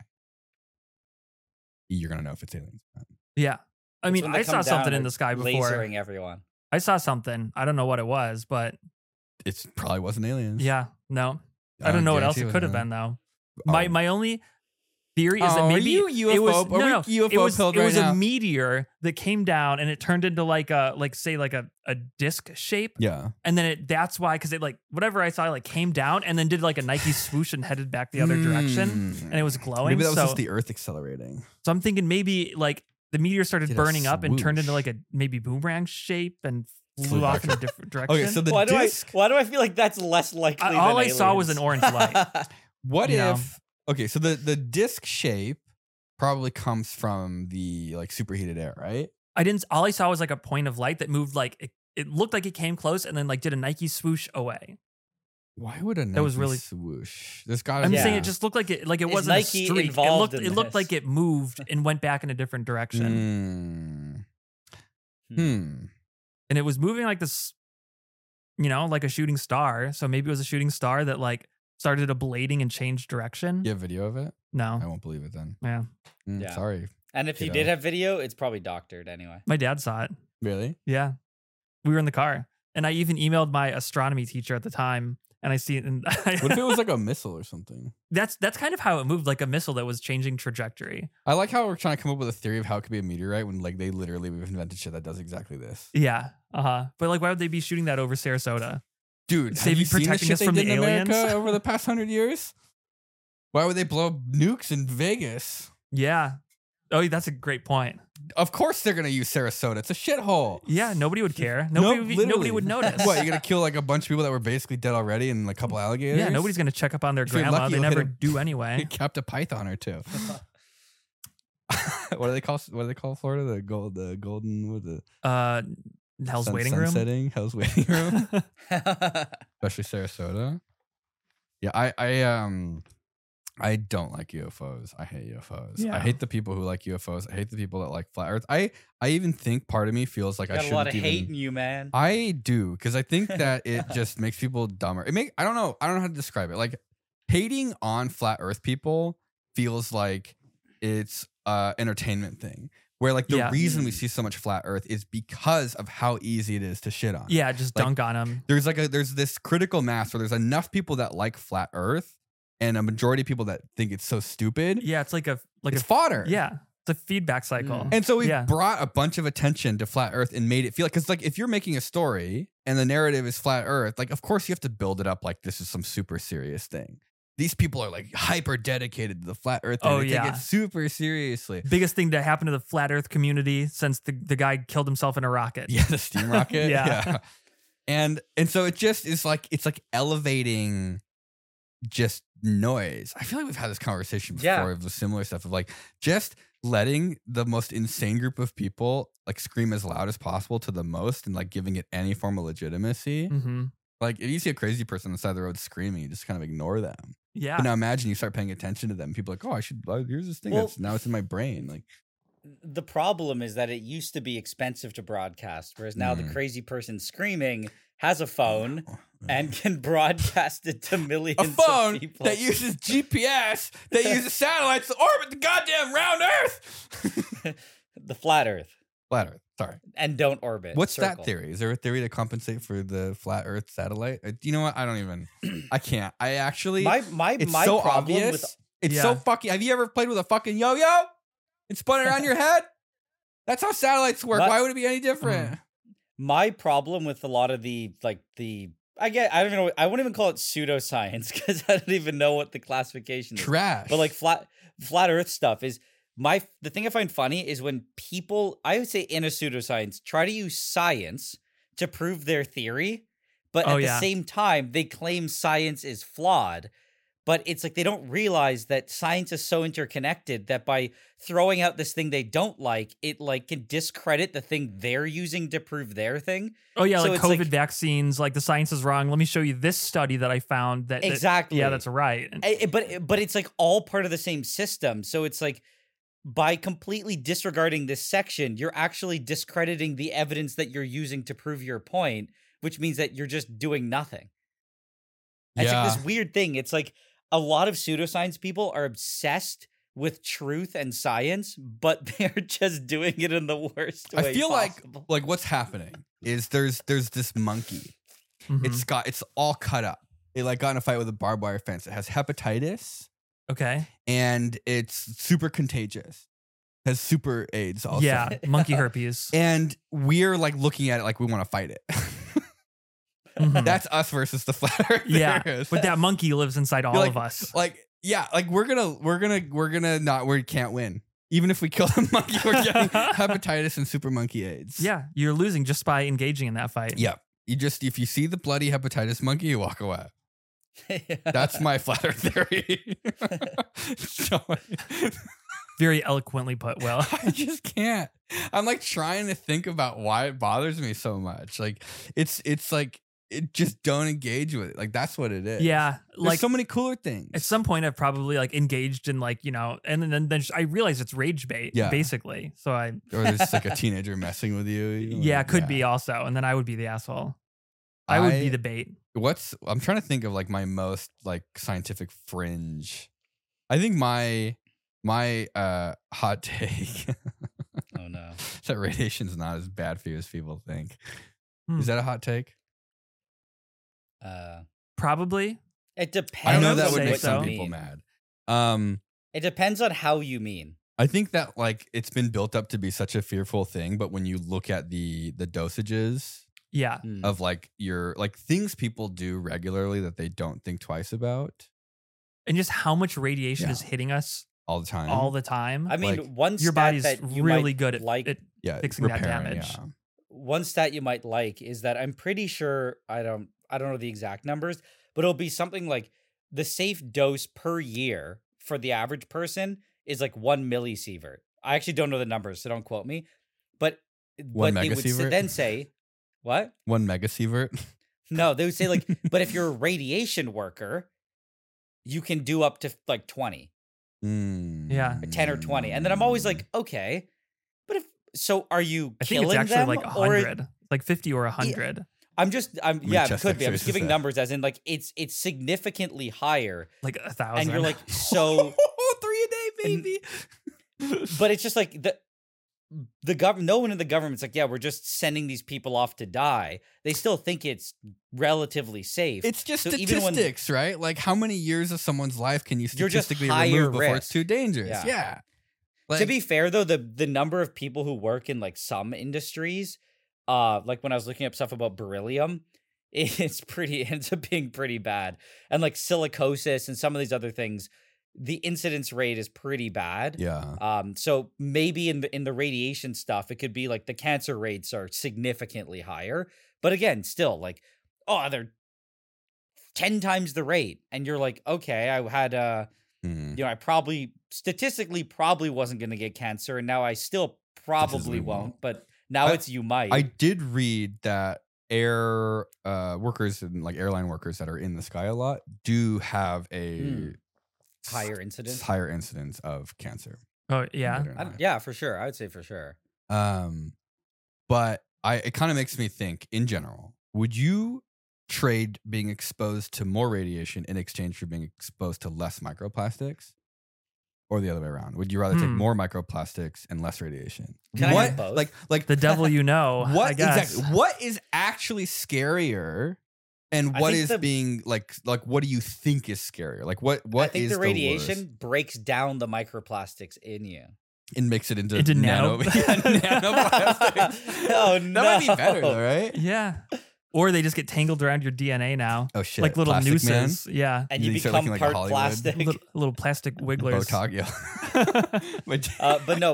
you're going to know if it's aliens. or not. Yeah. I It's mean, when they I come saw down, something in they're the sky before. Lasering everyone. I saw something. I don't know what it was, but It probably wasn't aliens. yeah, no. I don't know what else guarantee it could have wasn't been though. aliens. My my only theory is Oh, that are maybe you it was UFO no, are we no, UFO it was, pilled it right was now? a meteor that came down and it turned into like a like say like a, a disc shape. Yeah. And then it that's why because it like whatever I saw like came down and then did like a Nike swoosh and headed back the other direction Hmm. and it was glowing. Maybe that was so, just the Earth accelerating. so I'm thinking maybe like the meteor started Did a burning up and turned into swoosh. like a maybe boomerang shape and flew Flew off back. in a different direction. Okay, so the Why do I? disc. Why do I feel like that's less likely? I- than all I saw was aliens? an orange light. What you if? know? Okay, so the the disc shape probably comes from the like superheated air, right? I didn't. All I saw was like a point of light that moved. Like it, it looked like it came close and then like did a Nike swoosh away. Why would a Nike That was really- swoosh? There's got to I'm be. saying Yeah. it just looked like it. Like it Is wasn't Nike a streak. It involved looked. in It looked this? like it moved and went back in a different direction. Hmm. Hmm. And it was moving like this. You know, like a shooting star. So maybe it was a shooting star that like started ablating and changed direction. You have video of it? No. I won't believe it then. Yeah. Mm, Yeah. Sorry. And if you Kiddo. did have video, it's probably doctored anyway. My dad saw it. Really? Yeah. We were in the car, and I even emailed my astronomy teacher at the time. And I see it. And What if it was like a missile or something? that's that's kind of how it moved, like a missile that was changing trajectory. I like how we're trying to come up with a theory of how it could be a meteorite when like they literally we've invented shit that does exactly this. Yeah. Uh huh. But like, why would they be shooting that over Sarasota? Dude, Say have be you seen the protecting shit us they from did the in America aliens? over the past hundred years? Why would they blow up nukes in Vegas? Yeah. Oh, that's a great point. Of course they're gonna use Sarasota. It's a shithole. Yeah. Nobody would care. No, Nobody. would, nobody literally. would notice. What, you're gonna kill like a bunch of people that were basically dead already and like a couple alligators? Yeah. Nobody's gonna check up on their If you're grandma. lucky, They you'll hit never a- do You anyway. capped a python or two. what do they call what do they call Florida? The gold the golden with the Uh, Hell's sun- waiting room. sunsetting, Hell's waiting room. Especially Sarasota. Yeah, I, I um I don't like U F Os. I hate U F Os. I Yeah. hate the people who like U F Os. I hate the people that like flat earth. I I even think part of me feels like I Got a shouldn't lot of even hate in you, man. I do, because I think that it just makes people dumber. It make I don't know. I don't know how to describe it. Like hating on flat earth people feels like it's uh entertainment thing. Where like the Yeah. reason we see so much flat earth is because of how easy it is to shit on. Yeah. Just Like, dunk on them. There's like a there's this critical mass where there's enough people that like flat earth and a majority of people that think it's so stupid. Yeah. It's like a like it's a fodder. yeah. It's a feedback cycle. Mm. And so we've Yeah. brought a bunch of attention to flat Earth and made it feel like, because like if you're making a story and the narrative is flat Earth, like of course you have to build it up like this is some super serious thing. These people are like hyper dedicated to the flat Earth thing. Oh, they yeah. take it super seriously. Biggest thing to happen to the flat Earth community since the, the guy killed himself in a rocket. Yeah, the steam rocket. Yeah. And and so it just is like it's like elevating just noise. I feel like we've had this conversation before Yeah. of similar stuff of like just letting the most insane group of people like scream as loud as possible to the most and like giving it any form of legitimacy. Mm-hmm. Like if you see a crazy person on the side of the road screaming, you just kind of ignore them. Yeah. But now imagine you start paying attention to them. People are like, oh, I should. Uh, here's this thing Well- that's now it's in my brain. Like, The problem is that it used to be expensive to broadcast, whereas now Mm. the crazy person screaming has a phone and can broadcast it to millions a phone of people. that uses G P S that uses satellites to orbit the goddamn round Earth. the flat Earth Flat Earth. Sorry. and don't orbit. What's circle. that theory? Is there a theory to compensate for the flat Earth satellite? Uh, You know what? I don't even. I can't. I actually. My my it's my so problem obvious. with It's Yeah. so fucking. Have you ever played with a fucking yo-yo and spun it around your head? That's how satellites work. My- Why would it be any different? my problem with a lot of the like the I get I don't even know I wouldn't even call it pseudoscience because I don't even know what the classification is. Trash. But like flat flat Earth stuff is my the thing I find funny is when people I would say in a pseudoscience try to use science to prove their theory, but Oh, at yeah. the same time they claim science is flawed. But it's like they don't realize that science is so interconnected that by throwing out this thing they don't like, it like can discredit the thing they're using to prove their thing. Oh yeah, So like it's COVID like- vaccines, like the science is wrong. Let me show you this study that I found that that- Exactly. yeah, that's right. And- I- I- but but it's like all part of the same system. So it's like by completely disregarding this section, you're actually discrediting the evidence that you're using to prove your point, which means that you're just doing nothing. It's Yeah. like this weird thing. It's like a lot of pseudoscience people are obsessed with truth and science, but they're just doing it in the worst way I feel possible. like like what's happening is there's there's this monkey. Mhm. It's got it's all cut up. It like got in a fight with a barbed wire fence. It has hepatitis okay. and it's super contagious. Has super AIDS also. Yeah, monkey herpes. And we're like looking at it like we want to fight it. Mhm. That's us versus the flat Earth. yeah, theorists. but that monkey lives inside all You're of us. Like, yeah, like we're gonna we're gonna we're gonna not we can't win. Even if we kill the monkey, we're getting hepatitis and super monkey AIDS. Yeah, you're losing just by engaging in that fight. Yeah. You just if you see the bloody hepatitis monkey, you walk away. That's my flat Earth theory. So, Very eloquently put, Will. I just can't. I'm like trying to think about why it bothers me so much. Like it's it's like it just don't engage with it. Like that's what it is. Yeah, There's like so many cooler things. at some point I've probably like engaged in like, you know, and then then just, I realize it's rage bait, Yeah. basically. So I or there's like a teenager messing with you. you know, yeah, like, could be also, and then I would be the asshole. I, would be the bait. What's I'm trying to think of like my most like scientific fringe. I think my my uh hot take Oh no. that radiation's not as bad for you as people think. Hmm. Is that a hot take? Uh Probably. it depends I know would that on would say make what some you people mean. mad. Um It depends on how you mean. I think that like it's been built up to be such a fearful thing, but when you look at the the dosages Yeah. Hmm. of like your like things people do regularly that they don't think twice about And just how much radiation Yeah. is hitting us all the time. all the time. I mean, like, one Your stat body's that you really might good at, like at yeah, fixing that repairing, damage. yeah. one stat you might like is that I'm pretty sure I don't I don't know the exact numbers, but it'll be something like the safe dose per year for the average person is like one millisievert. I actually don't know the numbers, so don't quote me. But One but it would s- megasievert? then say what? One megasievert. No, they would say like, but if you're a radiation worker, you can do up to like twenty, Mm. Yeah. ten or twenty, and then I'm always like, okay, but if so, are you I think killing it's actually them like or? a hundred, like fifty or a hundred, I'm just, I'm many yeah, it chest could be. I'm X-rays just is giving that? numbers as in like it's it's significantly higher, like a thousand. and you're like so, three a day, And- baby. but it's just like the the government. No one in the government's like, yeah, we're just sending these people off to die. They still think it's relatively safe. It's just So even when- statistics, right? Like how many years of someone's life can you You're just statistically higher remove before it's risk. too dangerous? Yeah. Yeah. Like, to be fair though, the the number of people who work in like some industries, uh, like when I was looking up stuff about beryllium, it's pretty it ends up being pretty bad. And like silicosis and some of these other things, the incidence rate is pretty bad. yeah. Um, so maybe in the in the radiation stuff, it could be like the cancer rates are significantly higher. But again, still like, oh, they're ten times the rate. And you're like, okay, I had uh Mhm. you know, I probably statistically probably wasn't gonna get cancer, and now I still probably Statistically won't, won't. but now I- it's you might. I did read that air uh, workers and like airline workers that are in the sky a lot do have a Hmm. s- Higher incidence? higher incidence of cancer. Oh yeah. believe it or I not. don't- yeah, for sure. I would say for sure. Um, but I it kind of makes me think in general, would you trade being exposed to more radiation in exchange for being exposed to less microplastics? Or the other way around? Would you rather take Hmm. more microplastics and less radiation? Can I what have both? like like The devil you know. I what guess. exactly what is actually scarier and I what think is the- being like like what do you think is scarier? Like what what I think is the the radiation worst? breaks down the microplastics in you. And mix it into, Into nano, nano- yeah, nanoplastics. Oh, That might be better no. though, right? Yeah. Or they just get tangled around your D N A now. Oh shit. Like little Plastic Man? nooses. Yeah. And You you start become looking like a part Hollywood. plastic. Little, little plastic wigglers. Botox, yeah. But- Uh, but no,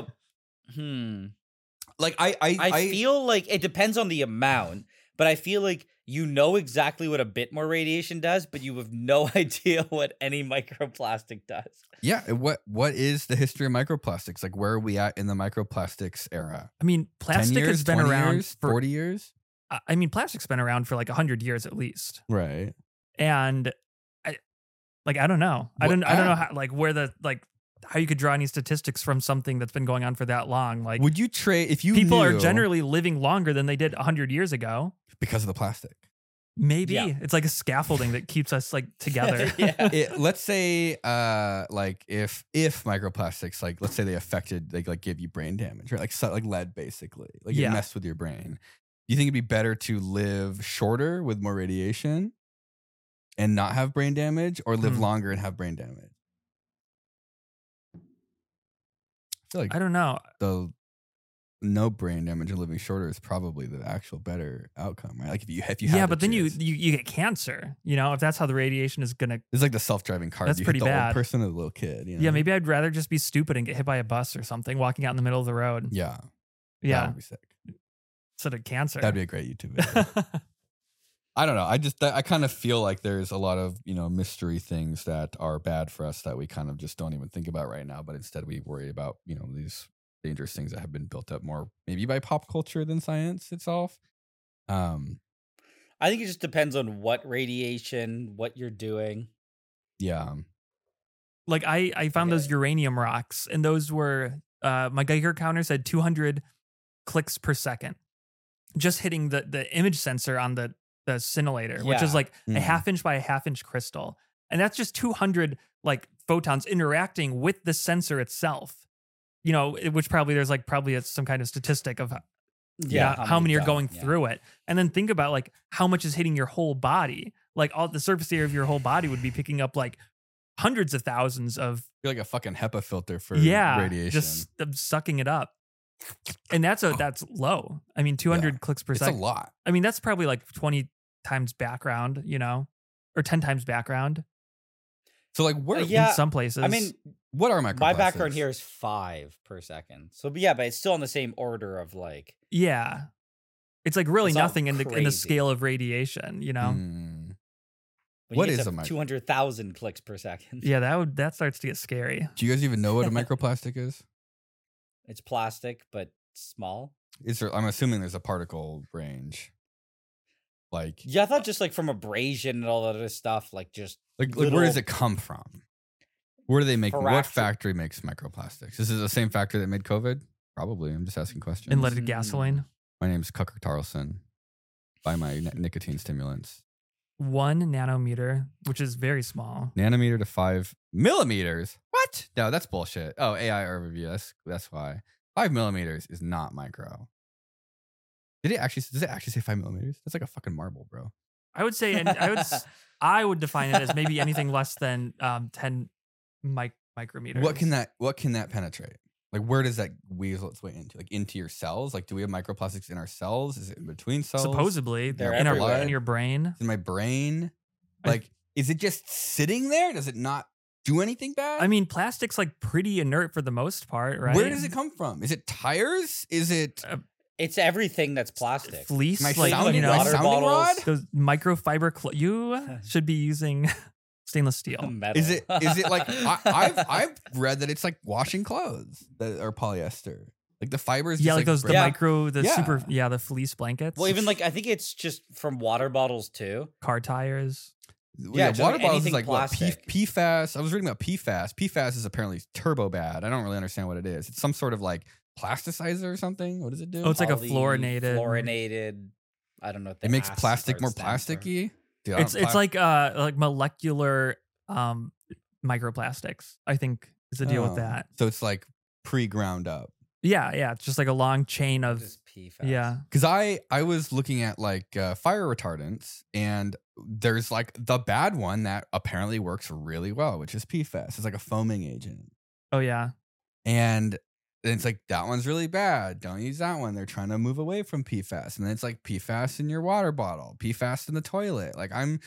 hmm. like I I, I, I feel like it depends on the amount, but I feel like you know exactly what a bit more radiation does, but you have no idea what any microplastic does. yeah, what what is the history of microplastics? Like where are we at in the microplastics era? I mean, ten plastic years, has been twenty around years, for forty years? I- I mean, plastic's been around for like a hundred years at least. Right. And I like I don't know. I What- don't I don't know ah. how like where the like how you could draw any statistics from something that's been going on for that long. Like Would you trade if you people are knew- generally living longer than they did a hundred years ago. because of the plastic? Maybe Yeah. it's like a scaffolding that keeps us like together. Yeah. It, let's say uh like if if microplastics like let's say they affected they like give you brain damage or like so, like lead basically like Yeah. it messed with your brain. Do you think it'd be better to live shorter with more radiation and not have brain damage, or live Hmm. longer and have brain damage? I feel like I don't know. the no brain damage and living shorter is probably the actual better outcome, right? Like if you if you have Yeah, the but then you, chance. you you get cancer. You know, if that's how the radiation is gonna. It's like the self-driving car. That's you pretty hit the bad. old person or the little kid. You know? Yeah, maybe I'd rather just be stupid and get hit by a bus or something walking out in the middle of the road. Yeah, that Yeah, would be sick. instead of cancer. That'd be a great YouTube video. I don't know. I just I kind of feel like there's a lot of, you know, mystery things that are bad for us that we kind of just don't even think about right now, but instead we worry about, you know, these dangerous things that have been built up more maybe by pop culture than science itself. Um I think it just depends on what radiation, what you're doing. yeah. like I, I found those Okay. uranium rocks, and those were uh, my Geiger counter said two hundred clicks per second, just hitting the the image sensor on the the scintillator, which is Yeah. like a Mhm. half inch by a half inch crystal, and that's just two hundred like photons interacting with the sensor itself. You know, it- which probably there's like probably a, some kind of statistic of yeah, how, many are don't, going yeah. through it, and then think about like how much is hitting your whole body. Like all the surface area of your whole body would be picking up like hundreds of thousands of You're like a fucking HEPA filter for yeah, radiation. just uh, sucking it up. And that's a that's low. I mean, two hundred clicks per it's a second. lot. I mean, that's probably like twenty times background, you know, or ten times background So like where Uh, yeah, in some places. I mean, what are microplastics? my background here is five per second. So, but yeah, but it's still in the same order of like. yeah, it's like really It's not nothing in the in the crazy. scale of radiation, you know. Hmm. When What you get is to a mic- two hundred thousand clicks per second? Yeah, that would that starts to get scary. Do you guys even know what a microplastic is? It's plastic, but small. Is there, I'm assuming there's a particle range. Like Yeah, I thought just like from abrasion and all that other stuff, like just Like, like where does little it come from? Where do they make? What fraction- factory makes microplastics? This is the same factory that made COVID. Probably. I'm just asking questions. And leaded Mm. gasoline. My name's Cucker Tarlson. Buy my ni- nicotine stimulants. One nanometer, which is very small. Nanometer to five millimeters. What? No, that's bullshit. Oh, A I overview. That's that's why five millimeters is not micro. Did it actually? Does it actually say five millimeters? That's like a fucking marble, bro. I would say, and I would, s- I would define it as maybe anything less than um, ten mic- micrometers. What can that? What can that penetrate? Like, where does that weasel its way into? Like, into your cells? Like, do we have microplastics in our cells? Is it in between cells? Supposedly, They're in our everywhere. in your brain. in my brain? I- Like, is it just sitting there? Does it not do anything bad? I mean, plastic's like pretty inert for the most part, right? where does it come from? Is it tires? Is it It's everything that's plastic. Fleece, my like sounding, you know, my water sounding bottles. rod? those microfiber. Cl- you should be using stainless steel. Metal. Is it is it like I, I've I've read that it's like washing clothes that are polyester. Like the fibers. Yeah, just like those the break- Yeah. micro, the Yeah. super, yeah, the fleece blankets. Well, even like I think it's just from water bottles too. car tires. Yeah, Yeah, just water like bottles is anything like what, P, plastic. PFAS. I was reading about P FAS. P FAS is apparently turbo bad. I don't really understand what it is. It's some sort of like plasticizer or something. What does it do? Oh, it's like a Poly- fluorinated- Fluorinated. I don't know. What the it makes acid plastic part more stands for. plasticky. Dude, I It's don't- it's pla- like uh like molecular um microplastics. I think is the deal Oh. with that. So it's like pre-ground up. Yeah, yeah. It's just like a long chain of Just P FAS. yeah. Because I I was looking at like uh, fire retardants, and there's like the bad one that apparently works really well, which is P FAS. It's like a foaming agent, Oh yeah. and then it's like that one's really bad. Don't use that one. They're trying to move away from P FAS, and then it's like P FAS in your water bottle, P FAS in the toilet. Like I'm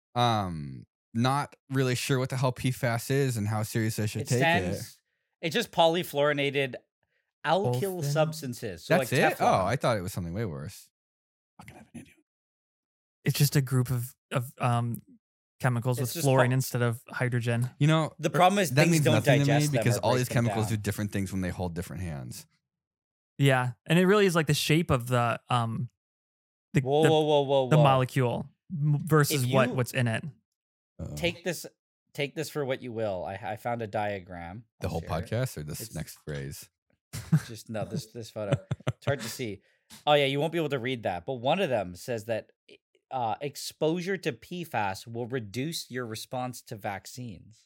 um not really sure what the hell P FAS is and how serious I should It take stands. it. It's just polyfluorinated alkyl Olefin? substances. So That's like it. Teflon. Oh, I thought it was something way worse. Fucking have an idiot. It's just a group of of um chemicals It's with just fluorine po- instead of hydrogen. You know, The problem is that things means don't nothing to me digest them because or all break these them chemicals down. do different things when they hold different hands. Yeah, and it really is like the shape of the um the Whoa, the, whoa, whoa, whoa, the whoa. molecule m- versus If what you- what's in it. Uh-oh. Take this. Take this for what you will. I, I found a diagram. the I'll whole share it. podcast or this It's- next phrase. Just no, this this photo. It's hard to see. Oh yeah, you won't be able to read that. But one of them says that uh, exposure to P FAS will reduce your response to vaccines.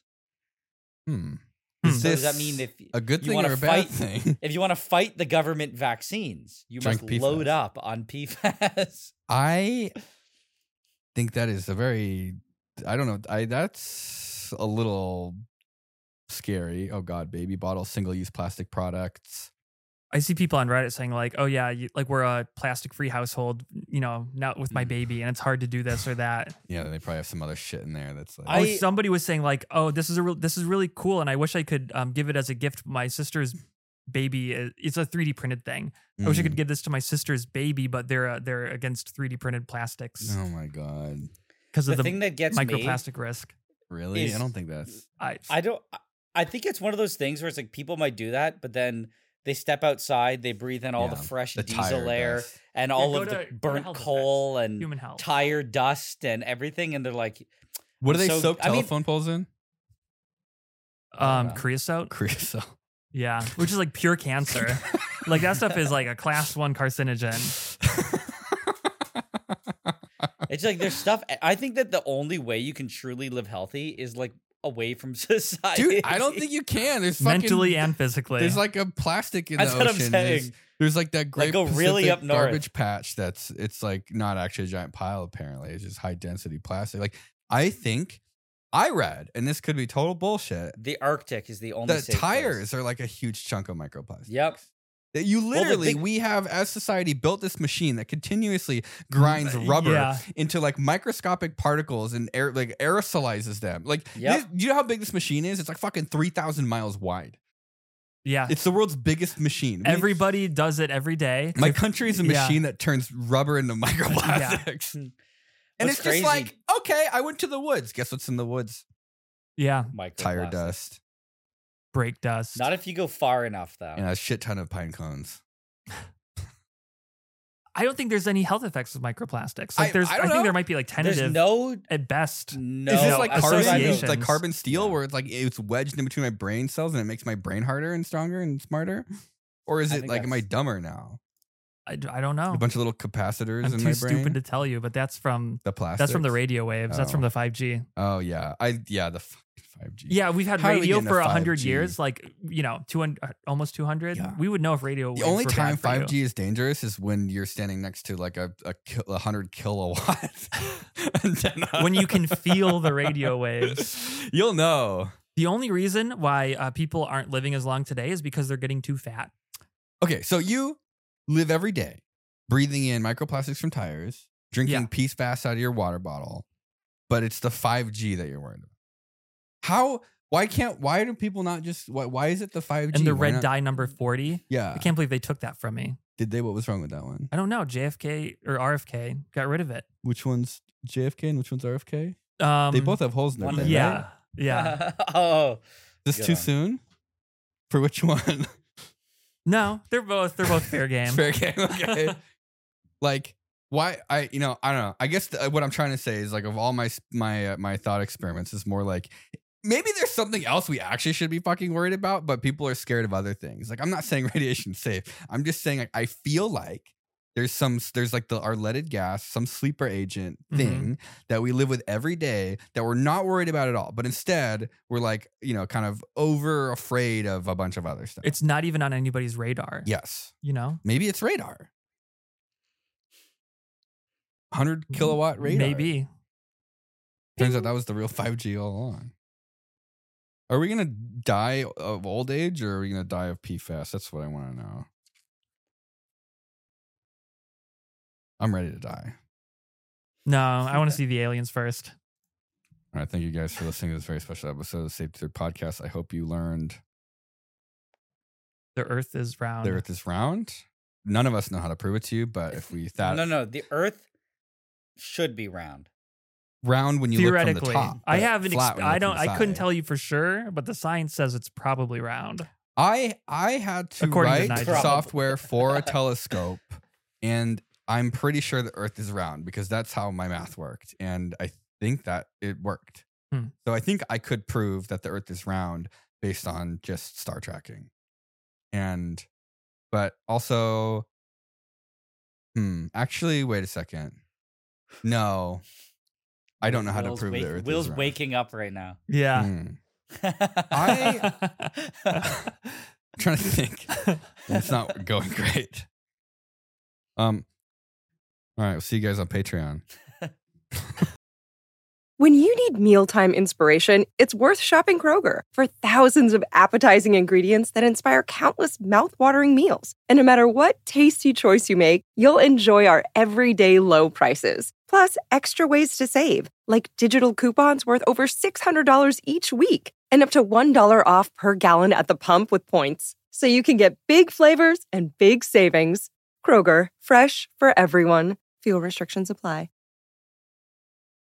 Hmm. Hmm. Is So this does that mean if a good you thing wanna or a bad fight- thing? if you want to fight the government vaccines, you Drink must load P FAS. up on P FAS. I think that is a very I don't know. I that's a little scary. Oh god, baby bottles, single-use plastic products. I see people on Reddit saying like, "Oh yeah, you, like we're a plastic-free household, you know, not with my Mm. baby, and it's hard to do this or that." Yeah, they probably have some other shit in there that's like oh, I- somebody was saying like, "Oh, this is a real, this is really cool, and I wish I could um, give it as a gift. My sister's baby, is- it's a three D printed thing. I wish I Mm. could give this to my sister's baby, but they're uh, they're against three D printed plastics Oh my god. because The of the thing that gets me, microplastic risk." Really? Is- I don't think that's I, I don't. I- I think it's one of those things where it's like people might do that, but then they step outside, they breathe in all the Yeah, fresh the diesel tire air dust. and Yeah, all go of to- the go to burnt health effects. coal and Human health. tire dust and everything, and they're like, What do they So, soak I mean- telephone poles in? um, know. creosote, Creosote. yeah, which is like pure cancer. Like that stuff is like a class one carcinogen. it's like there's stuff. I think that the only way you can truly live healthy is like away from society. Dude, I don't think you can. There's fucking, Mentally and physically. There's like a plastic in That's the what I'm ocean. There's, saying. there's like that great go really Pacific up north. garbage patch that's it's like not actually a giant pile apparently. It's just high density plastic. Like I think I read, and this could be total bullshit, the Arctic is the only that safe place. tires are like a huge chunk of microplastics. Yep. That you the literally, big- we have as society built this machine that continuously grinds rubber Yeah. into like microscopic particles and air, like aerosolizes them. Like, Yep. this- you know how big this machine is? It's like fucking three thousand miles wide. yeah. It's the world's biggest machine. We- Everybody does it every day. my to- country is a yeah. machine that turns rubber into microplastics. And What's it's crazy- just like, okay, I went to the woods. Guess what's in the woods? Yeah, Tire Microplastics. dust break dust. Not if you go far enough, though. and a shit ton of pine cones. I don't think there's any health effects with microplastics. Like I- there's, I I, don't think know. there might be like There's tentative no, at best. no. is this like as far as I know- carbon, associations. like carbon steel, Yeah. where it's like it's wedged in between my brain cells and it makes my brain harder and stronger and smarter? Or is I it think like, am I that's- dumber now? I, d- I don't know. A bunch of little capacitors I'm in too my stupid brain. to tell you, but that's from the plastic. that's from the radio waves. That's from Oh. the five G. Oh yeah, I yeah the five G. Yeah, we've had How do we radio get into for a hundred five G? years, like you know, two hundred, almost two hundred. Yeah. We would know if radio. The waves only were bad time for you. five G is dangerous is when you're standing next to like a a, kil- a hundred kilowatt antenna. when you can feel the radio waves. You'll know. The only reason why uh, people aren't living as long today is because they're getting too fat. Okay, so you live every day breathing in microplastics from tires, drinking Yeah. Peace Fast out of your water bottle, but it's the five G that you're worried about. How? Why can't? Why do people not just? Why, why is it the five G? And the Why red not- dye number forty. Yeah. I can't believe they took that from me. Did they? What was wrong with that one? I don't know. J F K or R F K got rid of it. Which one's J F K and which one's R F K? Um, They both have holes in their one bed, of- Yeah. right? Yeah. oh, Is this Good too on. soon? For which one? No, they're both they're both fair game. Fair game. Okay. Like, why? I you know I don't know. I guess the, what I'm trying to say is like of all my my uh, my thought experiments is more like maybe there's something else we actually should be fucking worried about, but people are scared of other things. Like I'm not saying radiation's safe. I'm just saying like I feel like there's some there's like the our leaded gas, some sleeper agent thing that we live with every day that we're not worried about at all. But instead we're like you know kind of over afraid of a bunch of other stuff. It's not even on anybody's radar. yes. You know? Maybe it's radar. one hundred kilowatt radar. Maybe. Turns out that was the real five G all along. Are we going to die of old age or are we going to die of P FAS? That's what I want to know. I'm ready to die. No, I want to see the aliens first. All right. Thank you guys for listening to this very special episode of the Safety Third Podcast. I hope you learned The Earth is round. the Earth is round. None of us know how to prove it to you, but if we thought no, no. The Earth should be round. round when you look from the Theoretically, top. I but haven't. flat Ex- when you I look don't. from the I couldn't side. tell you for sure, but the science says it's probably round. I I had to According to write Nigel. software for a telescope, and I'm pretty sure the Earth is round because that's how my math worked, and I think that it worked. Hmm. So I think I could prove that the Earth is round based on just star tracking, and but also, hmm. Actually, wait a second. No, I don't know how Will's to prove wake- the Earth Will's is round. waking up right now. Yeah. Hmm. I- I'm trying to think. It's not going great. Um. All right. We'll see you guys on Patreon. When you need mealtime inspiration, it's worth shopping Kroger for thousands of appetizing ingredients that inspire countless mouthwatering meals. And no matter what tasty choice you make, you'll enjoy our everyday low prices. Plus, extra ways to save, like digital coupons worth over six hundred dollars each week and up to one dollar off per gallon at the pump with points. So you can get big flavors and big savings. Kroger, fresh for everyone. Fuel restrictions apply.